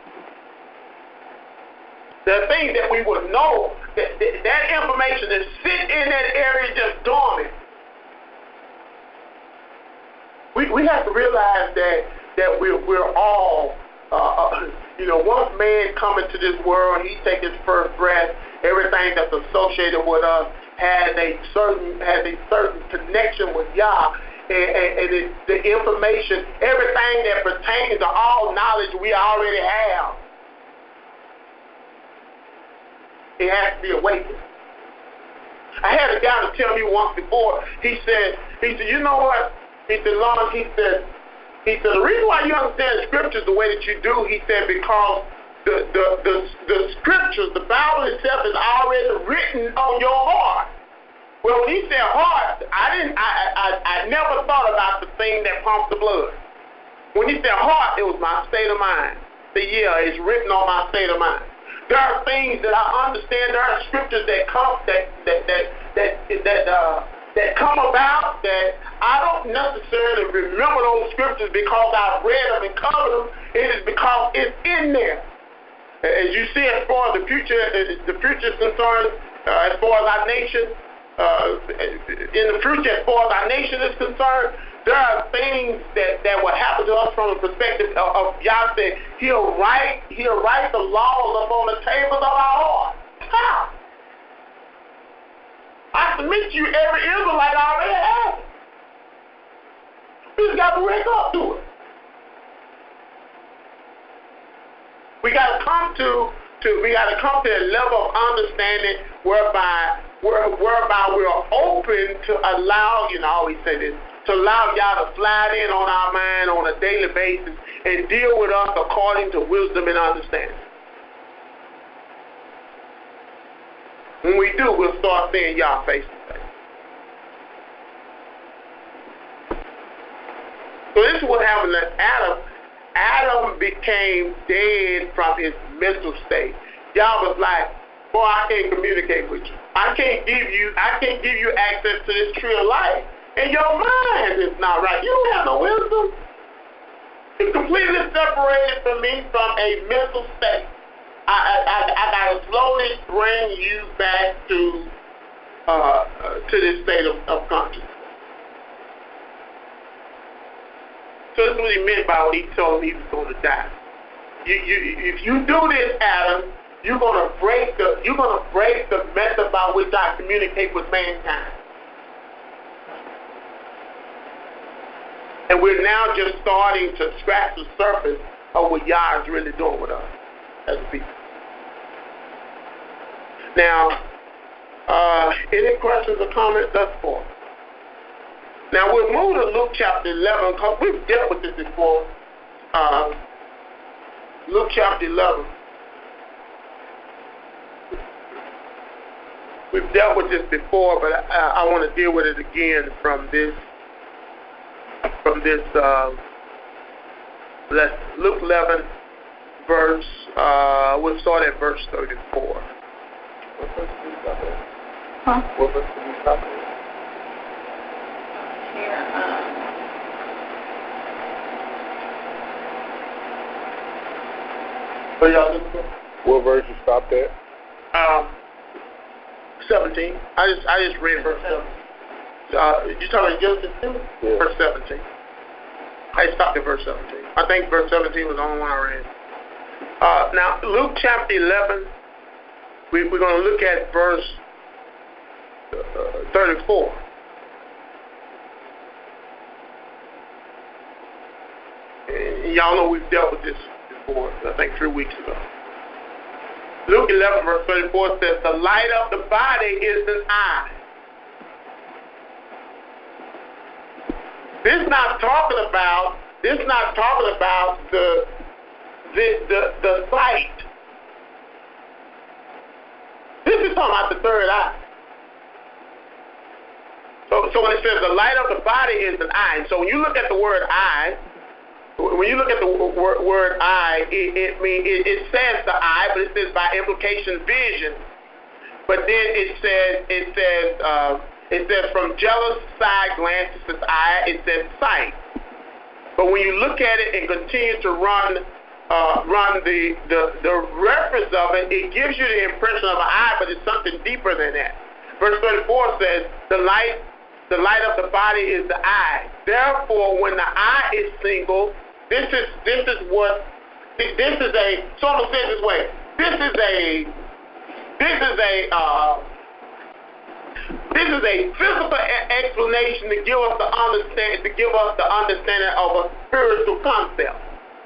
Speaker 1: There are things that we would know that, that that information is sitting in that area just dormant. We we have to realize that that we're we're all uh, you know, once man come into this world, he take his first breath. Everything that's associated with us has a certain has a certain connection with Yah, and, and, and it, the information, everything that pertains to all knowledge we already have, it has to be awakened. I had a guy to tell me once before. He said, he said, you know what? He said, Lon, he said, he said, the reason why you understand scriptures the way that you do, he said, because the the the, the scriptures, the Bible itself is already written on your heart. Well, when he said heart, I didn't, I I I never thought about the thing that pumps the blood. When he said heart, it was my state of mind. The yeah, it's written on my state of mind. There are things that I understand. There are scriptures that come that that that that that uh, that come about that I don't necessarily remember those scriptures because I've read them and covered them. It is because it's in there. As you see, as far as the future, the future is concerned, uh, as far as our nation, uh, in the future, as far as our nation is concerned, there are things that, that will happen to us from the perspective of, of Yah said, He'll write, He'll write the laws up on the tables of our heart. How? I submit to you, every Israelite already has it. We just got to wake up to it. We got to come to, to we got to come to a level of understanding whereby, where, whereby we're open to allow, you know, I always say this, to allow Yah to slide in on our mind on a daily basis and deal with us according to wisdom and understanding. When we do, we'll start seeing Yah face to face. So this is what happened to Adam. Adam became dead from his mental state. Yah was like, boy, I can't communicate with you. I can't give you, I can't give you access to this tree of life. And your mind is not right. You don't have no wisdom. You're completely separated from me from a mental state. I I, I, I got to slowly bring you back to uh, to this state of, of consciousness. So that's what he meant by when he told him he was going to die. You, you, if you do this, Adam, you're going to break the you're going to break the method by which I communicate with mankind. And we're now just starting to scratch the surface of what Yah is really doing with us as a people. Now, uh, any questions or comments thus far? Now, we'll move to Luke chapter eleven, because we've dealt with this before. Uh, Luke chapter eleven. We've dealt with this before, but I, I want to deal with it again from this From this uh, lesson. Luke eleven, verse, uh, we'll start at verse thirty-four. What verse did we stop at? Huh? What verse did we stop at?
Speaker 3: Here, um...
Speaker 1: What y'all looking for?
Speaker 2: What verse you stopped at?
Speaker 1: Um, seventeen. I just, I just read verse seventeen. Uh, you talking about Genesis two?
Speaker 2: Yeah.
Speaker 1: Verse seventeen. I stopped at verse seventeen. I think verse seventeen was the only one I read. Uh, now, Luke chapter eleven, we, we're going to look at verse uh, thirty-four. And y'all know we've dealt with this before, I think three weeks ago. Luke eleven, verse thirty-four says, the light of the body is an eye. This is not talking about, this is not talking about the, the, the, the sight. This is talking about the third eye. So, so when it says the light of the body is an eye, so when you look at the word eye, when you look at the word, word eye, it, it, mean, it, it says the eye, but it says by implication vision. but then it says, it says, uh, it says from jealous side glances his eye, it says sight. But when you look at it and continue to run, uh, run the, the the reference of it, it gives you the impression of an eye, but it's something deeper than that. Verse thirty-four says, the light, the light of the body is the eye. Therefore, when the eye is single, this is this is what this is a. So I'm gonna say it this way. This is a. This is a. Uh, This is a physical explanation to give us the understand to give us the understanding of a spiritual concept.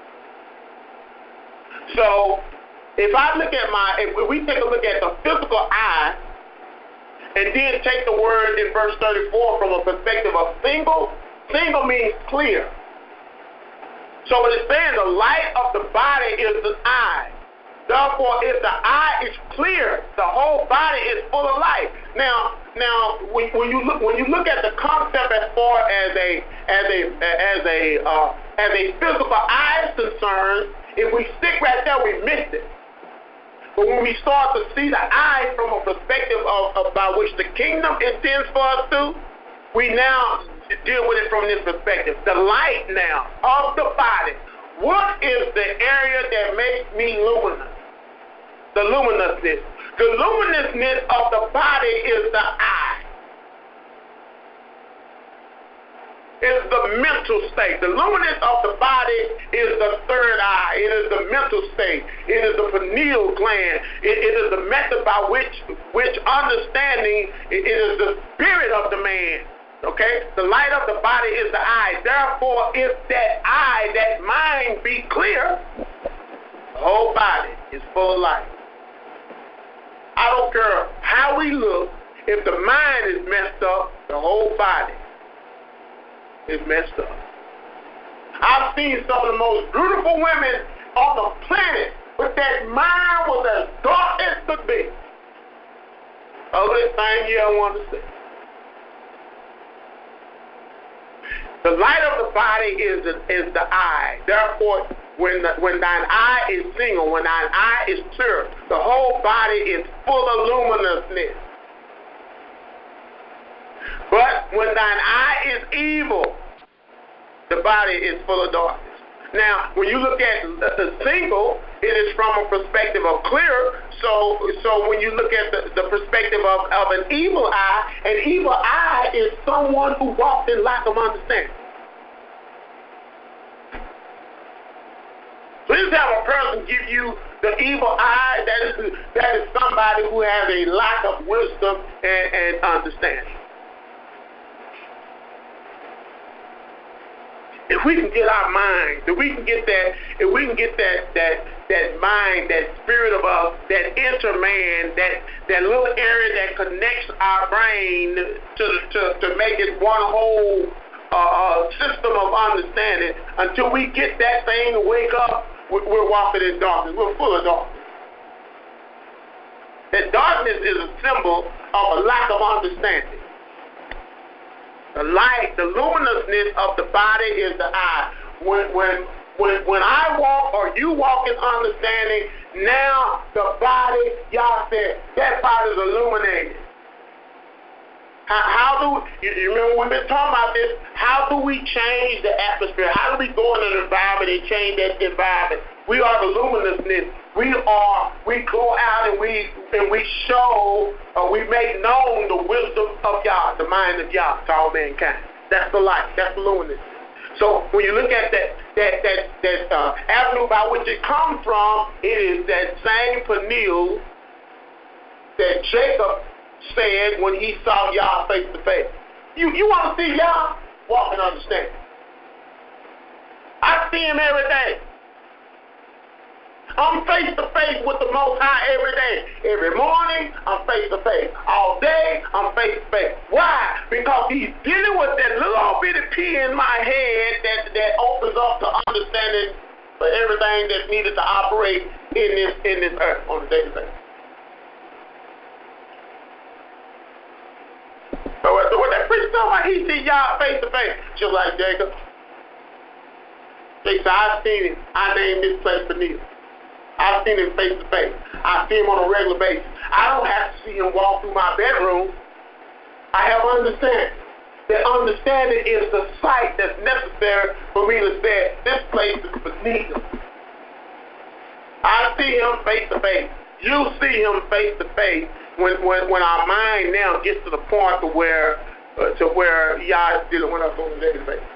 Speaker 1: So, if I look at my, if we take a look at the physical eye, and then take the word in verse thirty-four from a perspective of single, single means clear. So it is saying the light of the body is the eye. Therefore, if the eye is clear, the whole body is full of light. Now, now, when, when you look when you look at the concept as far as a as a as a uh, as a physical eye is concerned, if we stick right there, we missed it. But when we start to see the eye from a perspective of, of by which the kingdom intends for us to, we now deal with it from this perspective. The light now of the body. What is the area that makes me luminous? The luminousness. The luminousness of the body is the eye. It's the mental state. The luminous of the body is the third eye. It is the mental state. It is the pineal gland. It, it is the method by which which understanding. It, it is the spirit of the man. Okay? The light of the body is the eye. Therefore, if that eye, that mind be clear, the whole body is full of light. I don't care how we look. If the mind is messed up, the whole body is messed up. I've seen some of the most beautiful women on the planet, but that mind was as dark as could be. Ugly thing you don't want to see. The light of the body is the, is the eye. Therefore, when the, when thine eye is single, when thine eye is clear, the whole body is full of luminousness. But when thine eye is evil, the body is full of darkness. Now, when you look at the single, it is from a perspective of clear. So, so when you look at the, the perspective of, of an evil eye, an evil eye is someone who walks in lack of understanding. So this time a person give you the evil eye, that is that is somebody who has a lack of wisdom and, and understanding. If we can get our mind, if we can get that, if we can get that that that mind, that spirit of us, that inner man, that that little area that connects our brain to to to make it one whole uh, system of understanding, until we get that thing to wake up, we're walking in darkness. We're full of darkness. That darkness is a symbol of a lack of understanding. The light, the luminousness of the body is the eye. When when when when I walk or you walk in understanding, now the body, y'all said, that body is illuminated. How, how do you, you remember we've been talking about this? How do we change the atmosphere? How do we go in an environment and change that environment? We are the luminousness. We are, we go out and we and we show, uh, we make known the wisdom of Yah, the mind of Yah to all mankind. That's the light. That's the luminous. So when you look at that that that that uh, avenue by which it comes from, it is that same pineal that Jacob said when he saw Yah face to face. You you want to see Yah? Walk and understand. I see him every day. I'm face to face with the Most High every day. Every morning, I'm face to face. All day, I'm face to face. Why? Because he's dealing with that little bitty pea in my head that, that opens up to understanding for everything that's needed to operate in this in this earth on a daily basis. So what that preacher talking about, he see y'all face to face, just like Jacob. Jacob said, I've seen it. I named this place Peniel. I've seen him face to face. I see him on a regular basis. I don't have to see him walk through my bedroom. I have understanding. The understanding is the sight that's necessary for me to say, this place is beneath him. I see him face to face. You see him face to face when, when, when our mind now gets to the point to where uh, to where Yah is dealing with us on a daily basis.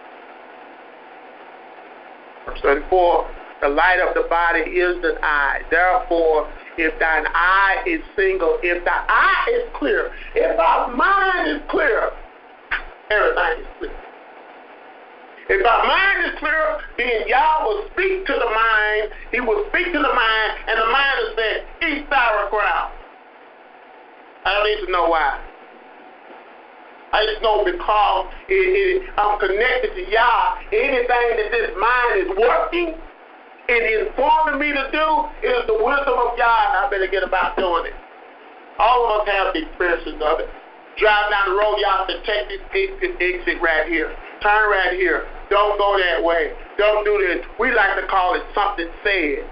Speaker 1: Verse thirty-four, the light of the body is the eye. Therefore, if thine eye is single, if thy eye is clear, if our mind is clear, everything is clear. If our mind is clear, then Yah will speak to the mind. He will speak to the mind, and the mind will say, eat sauerkraut. I don't need to know why. I just know because it, it, I'm connected to Yah. Anything that this mind is working and informing me to do is the wisdom of Yah, and I better get about doing it. All of us have the experiences of it. Drive down the road, Yah said, take this exit, exit right here. Turn right here. Don't go that way. Don't do this. We like to call it something said.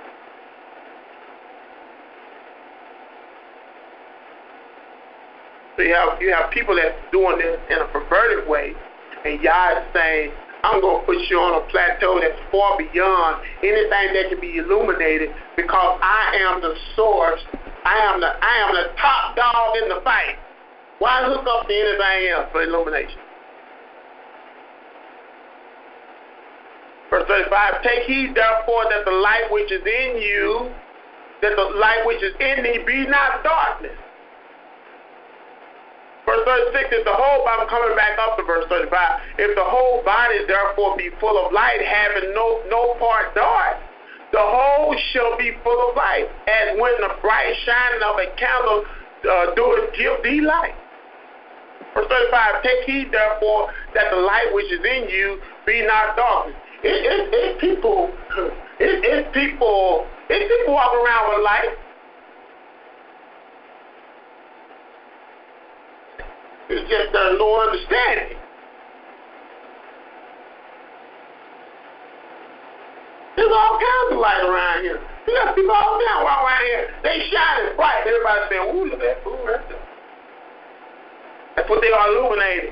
Speaker 1: So you have, you have people that's doing this in a perverted way, and Yah is saying, I'm going to put you on a plateau that's far beyond anything that can be illuminated, because I am the source. I am the, I am the top dog in the fight. Why hook up to anything else for illumination? Verse thirty-five, take heed therefore that the light which is in you, that the light which is in thee be not darkness. Verse thirty-six, if the whole, I'm coming back up to verse thirty-five, if the whole body therefore be full of light, having no, no part dark, the whole shall be full of light, as when the bright shining of a candle uh, doeth give thee light. Verse thirty-five, take heed therefore that the light which is in you be not darkness. It, it, it people, it, it people, it people walk around with light. It's just there's no understanding. There's all kinds of light around here. You got people all down walk around here. They shining bright. Everybody saying, ooh, look at that. Ooh, that's it. That's what they are illuminating.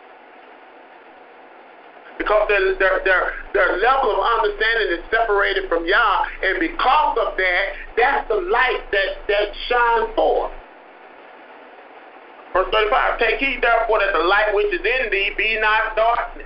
Speaker 1: Because their, their, their, their level of understanding is separated from Yah, and because of that, that's the light that, that shines forth. Verse thirty-five, take heed therefore that the light which is in thee be not darkness.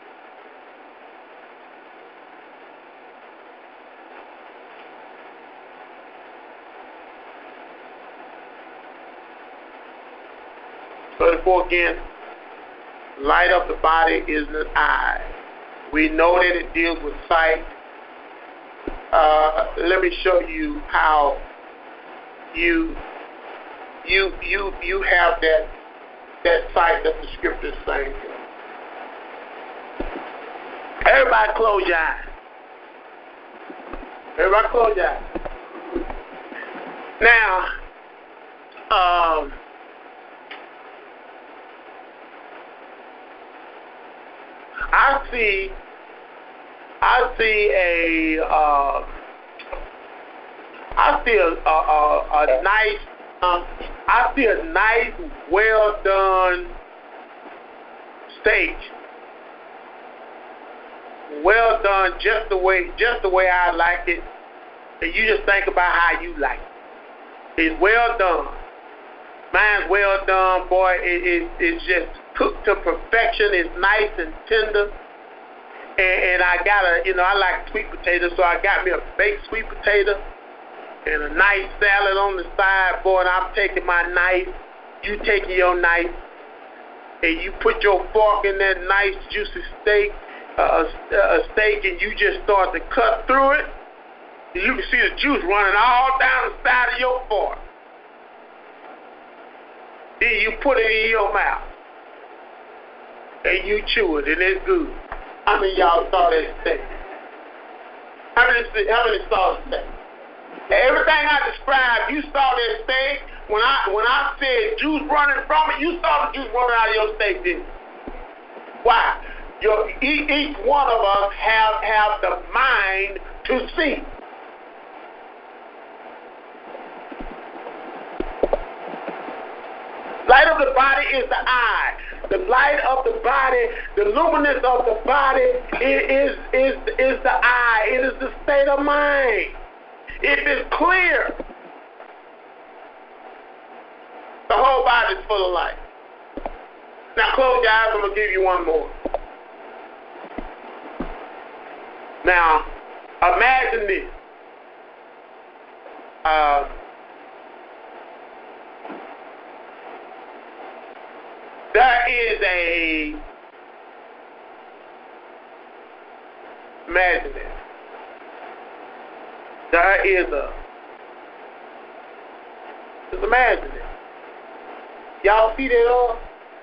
Speaker 1: thirty-four again, light of the body is the eye. We know that it deals with sight. Uh, let me show you how you you you you have that that sight that the scripture is saying. Everybody close your eyes. Everybody close your eyes. Now, um, I see, I see a, uh, I see a, a, a, a nice, um, I see a nice, well done steak. Well done, just the way, just the way I like it. And you just think about how you like it. It's well done. Mine's well done, boy. It, it, it's just cooked to perfection. It's nice and tender. And, and I got a, you know, I like sweet potatoes, so I got me a baked sweet potato and a nice salad on the side, boy. And I'm taking my knife. You taking your knife, and you put your fork in that nice juicy steak, uh, a steak, and you just start to cut through it. And you can see the juice running all down the side of your fork. Then you put it in your mouth, and you chew it, and it's good. How many of y'all saw that steak? How many, how many saw the steak? Everything I described, you saw that steak. When I when I said juice running from it, you saw the juice running out of your steak, didn't you? Why? Your, each, each one of us have, have the mind to see. body is the eye. The light of the body, the luminance of the body is, is, is the eye. It is the state of mind. If it's clear, the whole body is full of light. Now close your eyes, I'm going to give you one more. Now, imagine this. Uh, there is a, imagine this. There is a, just imagine it. Y'all see that all?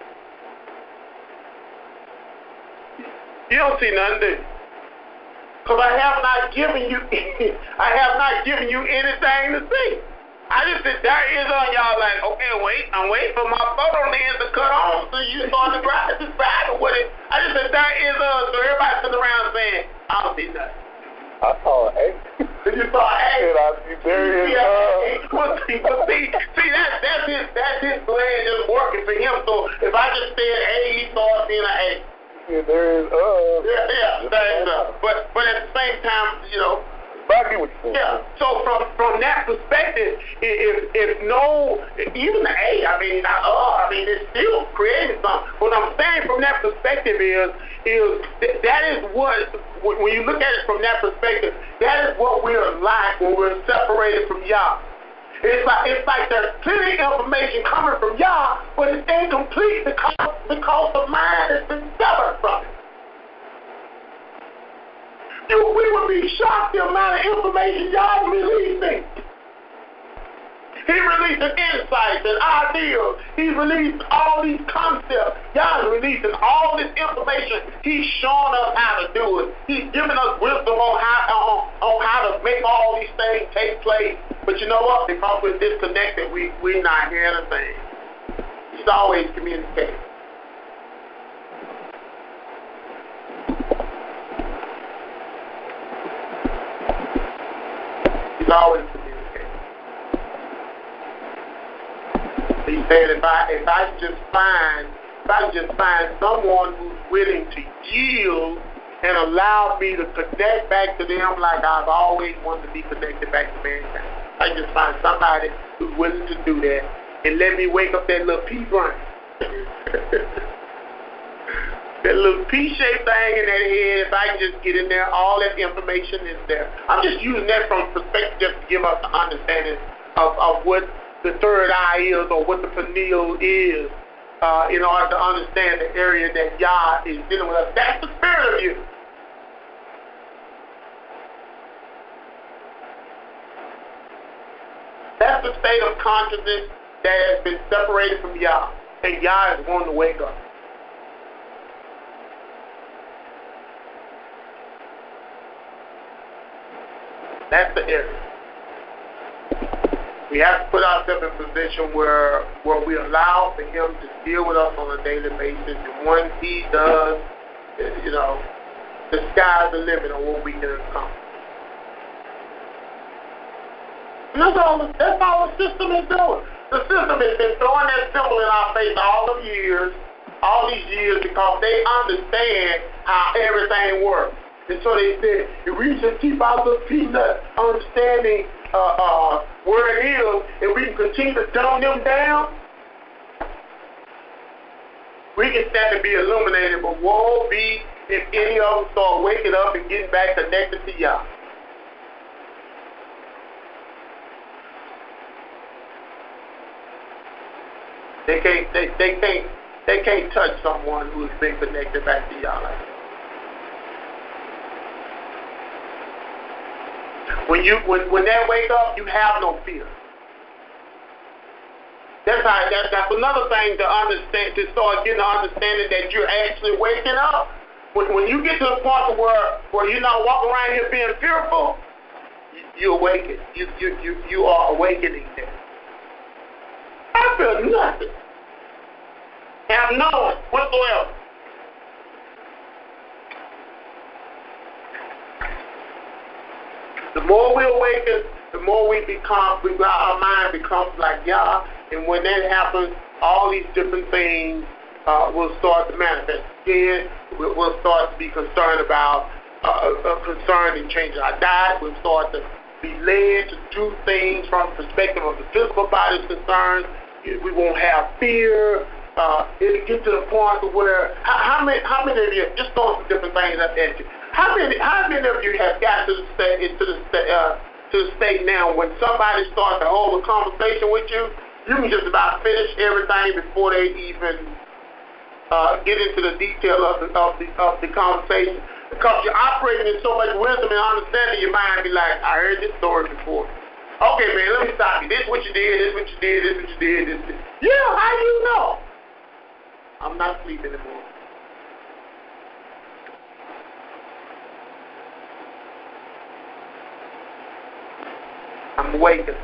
Speaker 1: You don't see nothing, do you? Because I have not given you, I have not given you anything to see. I just said, there is on y'all like, okay, wait, I'm waiting for my photo lens to cut on so you start to grab this battle with it. I just said, there is on, so everybody sitting around saying, I don't see nothing.
Speaker 2: I saw an eight.
Speaker 1: You saw an eight?
Speaker 2: And I see there is uh
Speaker 1: well, see, well, see, see that's, that's, his, that's his plan just working for him. So if I just said eight, he starts seeing an eight.
Speaker 2: Yeah, there is uh
Speaker 1: Yeah, yeah, same stuff. But but at the same time, you know.
Speaker 2: But I get what you're saying.
Speaker 1: Yeah. So from from that perspective, if if no, even the A, I mean, not uh, I mean, it's still creating something. What I'm saying from that perspective is is th- that is what when you look at it from that perspective, that is what we're like when we're separated from Yah. It's like it's like there's plenty of information coming from Yah, but it's incomplete because because the mind has been severed from it. You, we would be shocked the amount of information Yah is releasing. He releasing insights and ideas. He's releasing all these concepts. Yah is releasing all this information. He's showing us how to do it. He's giving us wisdom on how on, on how to make all these things take place. But you know what? Because we're disconnected, we, we're not hearing a thing. He's always communicating. He's always communicating. He said, if I if I just find if I just find someone who's willing to yield and allow me to connect back to them like I've always wanted to be connected back to mankind. I just find somebody who's willing to do that and let me wake up that little pea brain. That little P-shaped thing in that head, if I can just get in there, all that information is there. I'm just using that from perspective just to give us an understanding of, of what the third eye is or what the pineal is uh, in order to understand the area that Yah is dealing with us. That's the spirit of you. That's the state of consciousness that has been separated from Yah, and Yah is wanting to wake up. That's the area. We have to put ourselves in a position where where we allow for him to deal with us on a daily basis. And once he does, you know, the sky's the limit on what we can accomplish. And that's all, that's all the system is doing. The system has been throwing that symbol in our face all the years, all these years, because they understand how everything works. And so they said, if we just keep our little peanut understanding uh, uh, where it is, and we can continue to dumb them down, we can stand to be illuminated. But woe be if any of them start waking up and getting back connected to Yah. They can't, they, they can't, they can't touch someone who's been connected back to Yah like that. When you when, when they wake up, you have no fear. That's how that, that's another thing to understand, to start getting the understanding that you're actually waking up. When when you get to the point where where you're not walking around here being fearful, you, you awaken. You you you you are awakening there. I feel nothing. Have no one whatsoever. The more we awaken, the more we become, we, our mind becomes like Yah. And when that happens, all these different things uh, will start to manifest. Again, we'll, we'll start to be concerned about, uh, uh, concerned in changing our diet. We'll start to be led to do things from the perspective of the physical body's concerned. We won't have fear. Uh, it'll get to the point where how, how many how many of you, just throwing some different things up at you, how many how many of you have got to the state into the state uh, to the state now when somebody starts to hold a conversation with you, you can just about finish everything before they even uh, get into the detail of the of the of the conversation, because you're operating in so much wisdom and understanding. Your mind be like, I heard this story before. Okay, man, let me stop you. This is what you did. This is what you did. This is what you did. This. This. Yeah, how you know? I'm not sleeping anymore. I'm waking.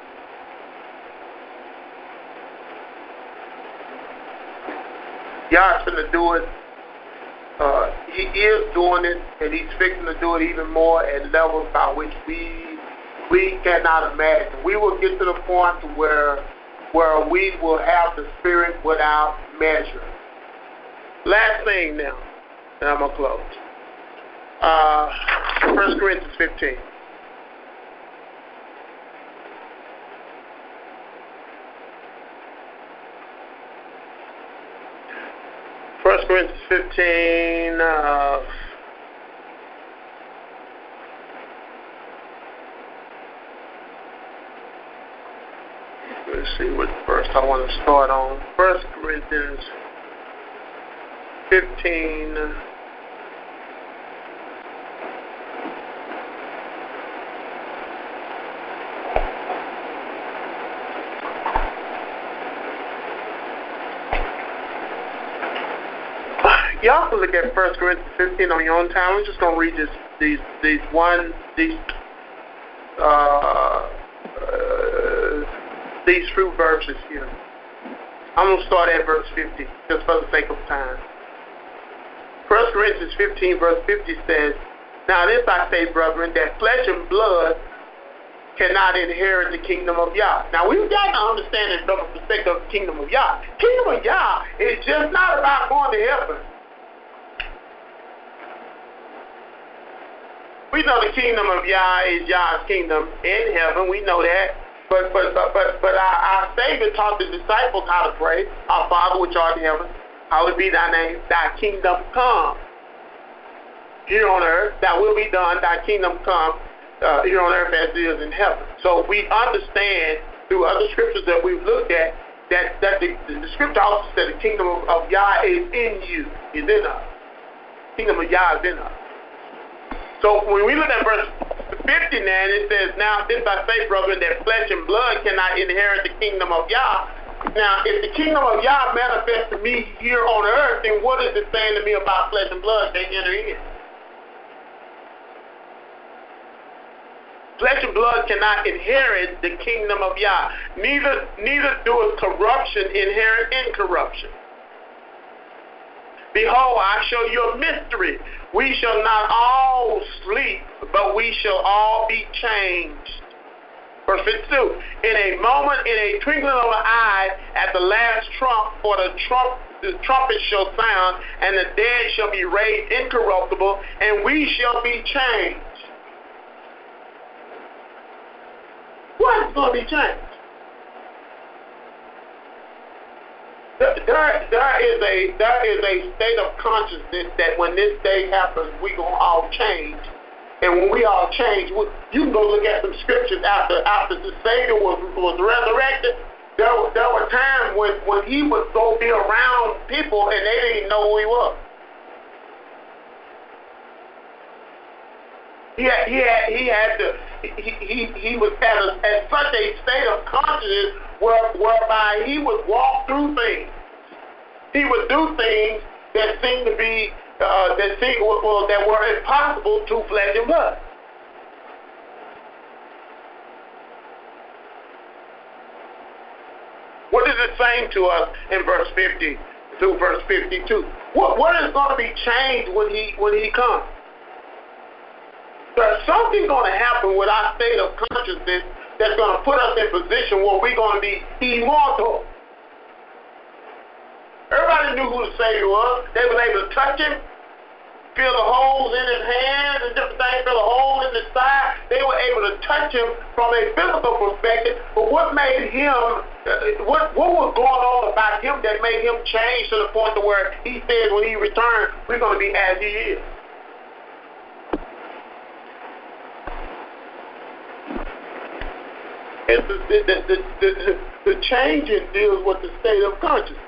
Speaker 1: God's finna do it. Uh, he is doing it, and He's fixing to do it even more at levels by which we we cannot imagine. We will get to the point to where where we will have the Spirit without measure. Last thing now, and I'm going to close. Uh, First Corinthians fifteen. First Corinthians fifteen, uh, let's see what verse I want to start on. First Corinthians fifteen. Y'all can look at First Corinthians fifteen on your own time. I'm just gonna read this these these one these uh, uh these few verses here. I'm gonna start at verse fifty, just for the sake of time. First Corinthians fifteen, verse fifty says, "Now this I say, brethren, that flesh and blood cannot inherit the kingdom of Yah." Now we've got to understand it from the perspective of the kingdom of Yah. Kingdom of Yah is just not about going to heaven. We know the kingdom of Yah is Yah's kingdom in heaven. We know that. But but but but, but our, our Savior taught the disciples how to pray. Our Father which art in heaven, hallowed be thy name. Thy kingdom come here on earth. Thy will be done. Thy kingdom come uh, here on earth as it is in heaven. So we understand through other scriptures that we've looked at that, that the, the scripture also said the kingdom of, of Yah is in you, is in us. The kingdom of Yah is in us. So when we look at verse fifty-nine, it says, "Now this I say, brethren, that flesh and blood cannot inherit the kingdom of Yah." Now, if the kingdom of Yah manifests to me here on earth, then what is it saying to me about flesh and blood can't enter in? Flesh and blood cannot inherit the kingdom of Yah. Neither, neither doeth corruption inherit incorruption. Behold, I show you a mystery. We shall not all sleep, but we shall all be changed. Verse fifty-two, in a moment, in a twinkling of an eye, at the last trump, for the, trump, the trumpet shall sound, and the dead shall be raised incorruptible, and we shall be changed. What is going to be changed? There, there is a there is a state of consciousness that when this day happens, we gonna all change, and when we all change, we, you can go look at some scriptures after after the Savior was was resurrected. There were there were times when when he would go be around people and they didn't even know who he was. He had, he had, he had to he he he was at, a, at such a state of consciousness where, whereby he would walk through things. He would do things that seemed to be uh, that seemed well, that were impossible to flesh and blood. What is it saying to us in verse fifty through verse fifty-two? What what is going to be changed when he when he comes? There's something going to happen with our state of consciousness that's going to put us in a position where we're going to be immortal. Everybody knew who the Savior was. They were able to touch him, feel the holes in his hands and different things, feel the hole in his side. They were able to touch him from a physical perspective. But what made him, uh, what, what was going on about him that made him change to the point to where he said when he returned, we're going to be as he is? And the, the, the, the, the, the changing deals with the state of consciousness.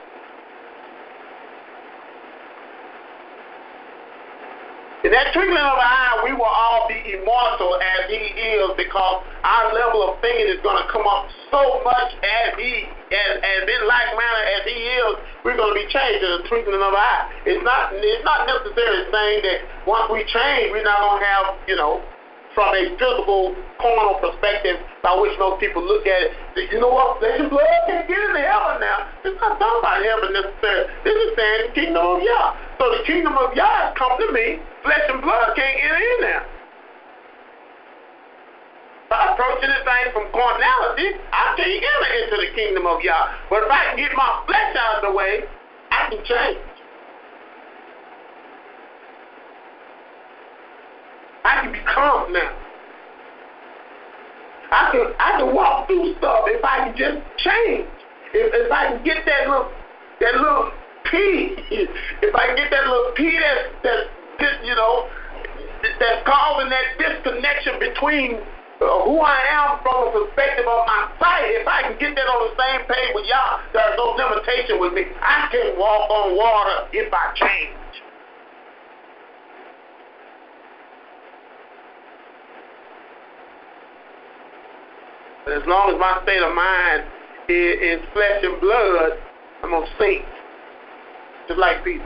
Speaker 1: In that twinkling of an eye, we will all be immortal as he is, because our level of thinking is going to come up so much as he, as, as in like manner as he is, we're going to be changed in the twinkling of an eye. It's not, it's not necessarily saying that once we change, we're not going to have, you know, from a physical, carnal perspective by which most people look at it, say, you know what, flesh and blood can't get into heaven now. It's not talking about heaven necessarily. This is saying the kingdom of Yah. So the kingdom of Yah has come to me. Flesh and blood can't enter in there. By approaching this thing from carnality, I can't enter into the kingdom of Yah. But if I can get my flesh out of the way, I can change. I can become now. I can I can walk through stuff if I can just change. If if I can get that little that little P, if I can get that little P that's that's you know that's causing that disconnection between uh, who I am from the perspective of my sight. If I can get that on the same page with y'all, there's no limitation with me. I can walk on water if I change. But as long as my state of mind is, is flesh and blood, I'm going to sink. Just like Peter.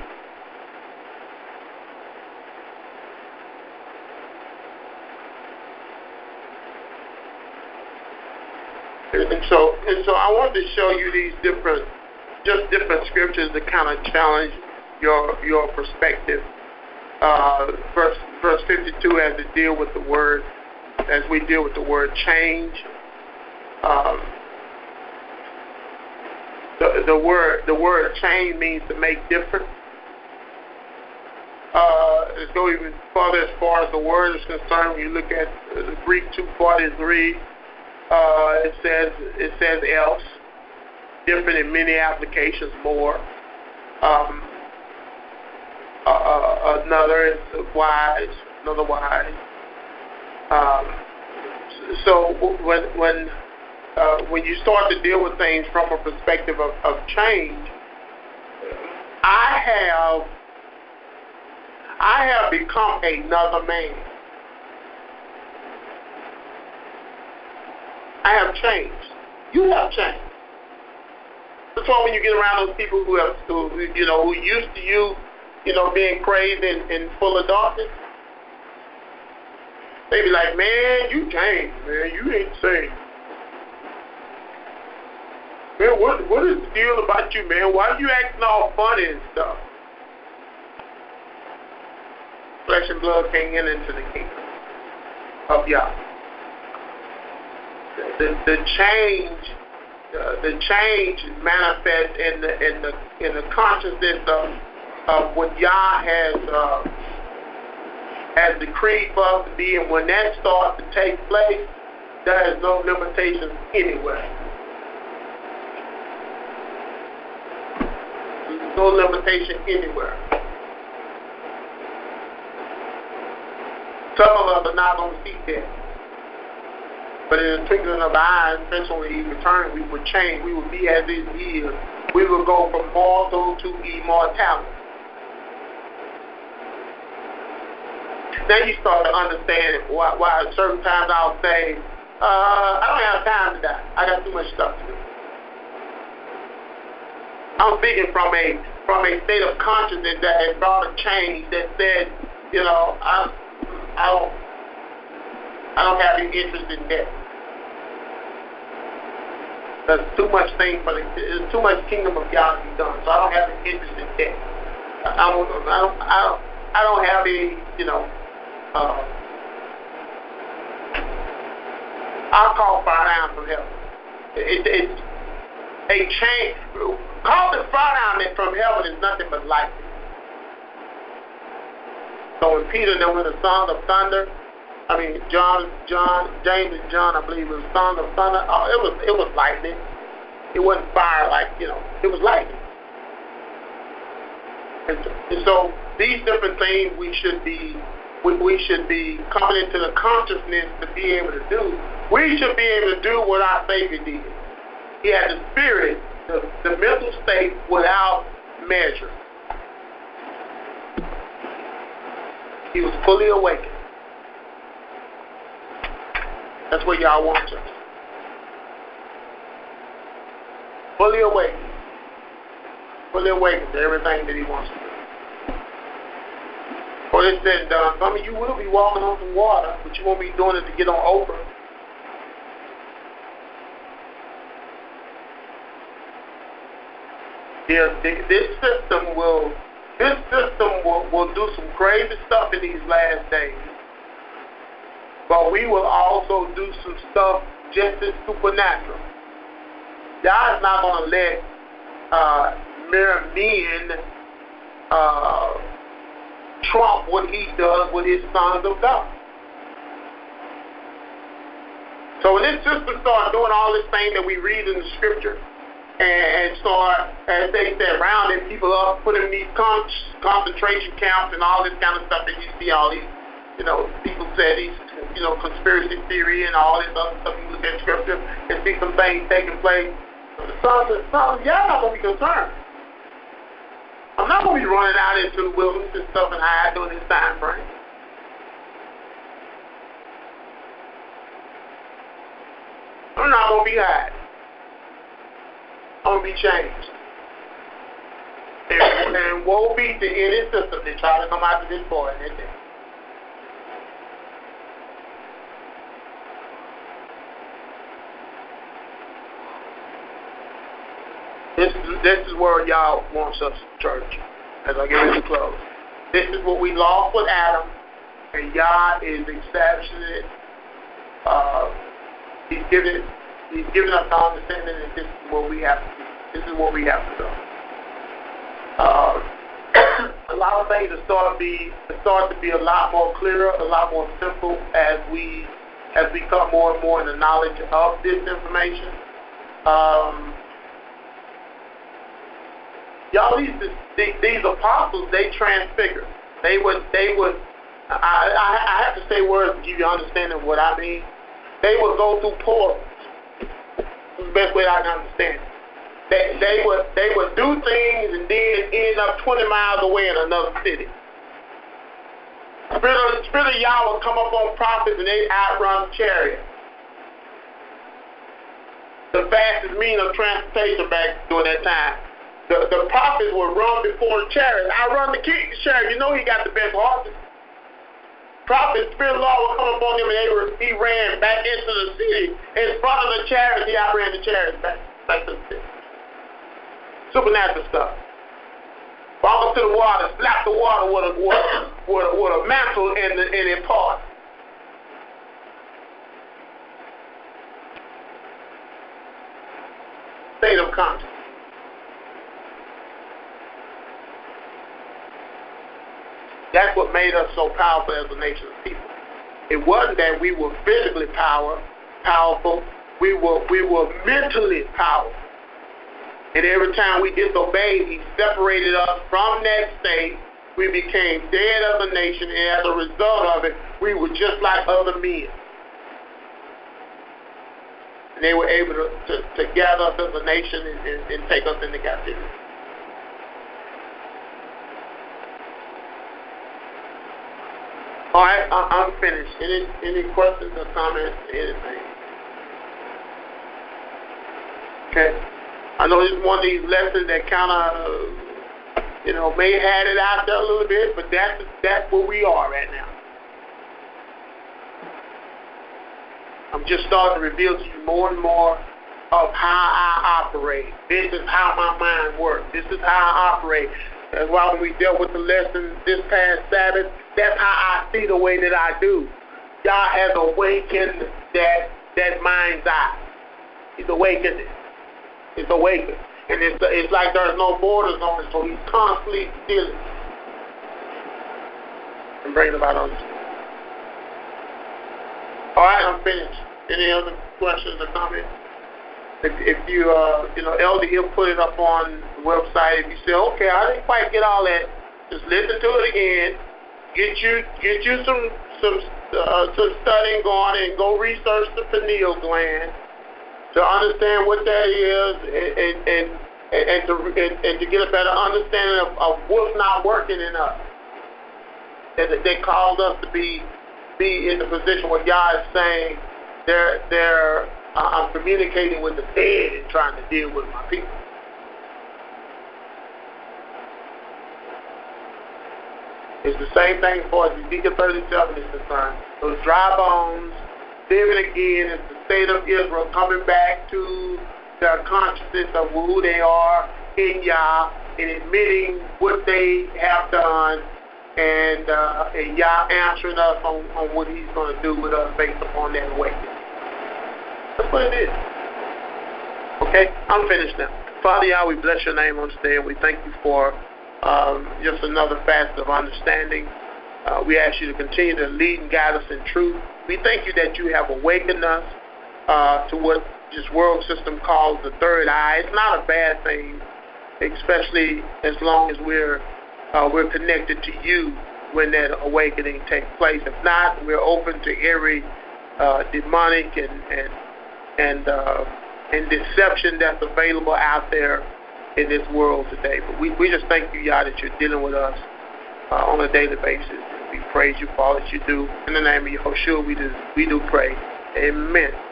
Speaker 1: And so, and so I wanted to show you these different, just different scriptures to kind of challenge your your perspective. Uh, verse verse fifty-two, as it deal with the word, as we deal with the word change. Um, the, the word the word change means to make different. Uh, let's go even further as far as the word is concerned. When you look at the Greek two forty-three, uh, it says it says else, different in many applications, more. Um, uh, uh, another is wise, another wise. Um, so when when Uh, when you start to deal with things from a perspective of, of change, I have I have become another man. I have changed. You have changed. That's why when you get around those people who have, who, you know, who used to you, you know, being crazy and, and full of darkness, they be like, man, you changed, man. You ain't the same. Man, what what is the deal about you, man? Why are you acting all funny and stuff? Flesh and blood can't get into the kingdom of Yah. The the change, uh, the change manifests in the in the in the consciousness of of what Yah has uh, has decreed for us to be, and when that starts to take place, there is no limitation anywhere. No limitation anywhere. Some of us are not going to see that. But in the twinkling of an eye, especially when he returns, we will change. We will be as it is. We will go from mortal to immortality. Now you start to understand why, why certain times I'll say, uh, I don't have time to die. I got too much stuff to do. I'm speaking from a from a state of consciousness that has brought a change that said, you know, I I don't I don't have any interest in that. There's too much thing for the there's too much kingdom of God to be done, so I don't have any interest in that. I don't I don't I don't, I don't have any, you know. Uh, I'll call fire down from heaven. It, it, A change. Calling fire down from heaven is nothing but lightning. So when Peter did with the song of thunder, I mean John, John, James and John, I believe it was song of thunder. Oh, it was it was lightning. It wasn't fire like you know. It was lightning. And, and so these different things we should be we, we should be coming into the consciousness to be able to do. We should be able to do what our Savior did. He had the spirit, the, the mental state without measure. He was fully awakened. That's what y'all want us. Fully awakened. Fully awakened to everything that he wants to do. Or it said, uh, some of you will be walking on some water, but you won't be doing it to get on Oprah. Yeah, this system will, this system will, will do some crazy stuff in these last days. But we will also do some stuff just as supernatural. God's not going to let uh, mere men uh, trump what he does with his sons of God. So when this system starts doing all this thing that we read in the scripture, and start, as they said, rounding people up, putting them in these con- concentration camps and all this kind of stuff that you see all these, you know, people say these, you know, conspiracy theory and all this other stuff. You look at scripture and see some things taking place. So the sons of sons, y'all not going to be concerned. I'm not going to be running out into the wilderness and stuff and hide during this time frame. I'm not going to be hiding. I'm going to be changed. And, and woe be to any system that try to come out of this boy in that day. This, this is where y'all wants us, church, as I get ready to close. This is what we lost with Adam, and Yah is establishing it. Uh, he's giving it. He's giving us the understanding that this is what we have to do. This is what we have to do. Uh, a lot of things are starting to be start to be a lot more clearer, a lot more simple as we as we come more and more in the knowledge of this information. Um, y'all, these, these these apostles, they transfigured. They would they would. I, I I have to say words to give you understanding of what I mean. They would go through portals. That's the best way I can understand it. They, they would they would do things and then end up twenty miles away in another city. Spirit of, Spirit of Yah would come up on prophets and they outrun chariots. The fastest means of transportation back during that time. The, the prophets would run before the chariots. I run the king's chariot. You know he got the best horses. Prophet, Spirit of the Lord would come upon him and they were, he ran back into the city. In front of the chariots, he outran the chariots back, back to the city. Supernatural stuff. Walk up to the water, slap the water with a, with a, with a, with a mantle and, and it parts. State of consciousness. That's what made us so powerful as a nation of people. It wasn't that we were physically power, powerful. We were we were mentally powerful. And every time we disobeyed, he separated us from that state. We became dead as a nation, and as a result of it, we were just like other men. And they were able to, to, to gather us as a nation and, and, and take us into captivity. All right, I'm finished. Any any questions or comments, anything? Okay. I know this is one of these lessons that kind of, you know, may have had it out there a little bit, but that's that's where we are right now. I'm just starting to reveal to you more and more of how I operate. This is how my mind works. This is how I operate. That's why when we dealt with the lesson this past Sabbath, that's how I see the way that I do. God has awakened that that mind's eye. He's awakened it. It's awakened. And it's, it's like there's no borders on it, so he's constantly dealing and bringing about understanding. All right, I'm finished. Any other questions or comments? If, if you, uh, you know, Elder, he'll put it up on the website. If you say, okay, I didn't quite get all that, just listen to it again. Get you, get you some, some, uh, some studying going, and go research the pineal gland to understand what that is, and and and, and to and, and to get a better understanding of, of what's not working in us. That they called us to be be in the position where God is saying they're they're uh, I'm communicating with the dead and trying to deal with my people. It's the same thing as far as Ezekiel thirty-seven is concerned. Those dry bones living again is the state of Israel coming back to their consciousness of who they are in Yah and admitting what they have done, and uh, and Yah answering us on, on what he's going to do with us based upon that awakening. That's what it is. Okay, I'm finished now. Father Yah, we bless your name on today, and we thank you for um, just another facet of understanding. Uh, we ask you to continue to lead and guide us in truth. We thank you that you have awakened us uh, to what this world system calls the third eye. It's not a bad thing, especially as long as we're uh, we're connected to you when that awakening takes place. If not, we're open to every uh, demonic and and and uh, and deception that's available out there in this world today. But we, we just thank you, Yah, that you're dealing with us uh, on a daily basis. We praise you for all that you do. In the name of Yahushua, we do, we do pray. Amen.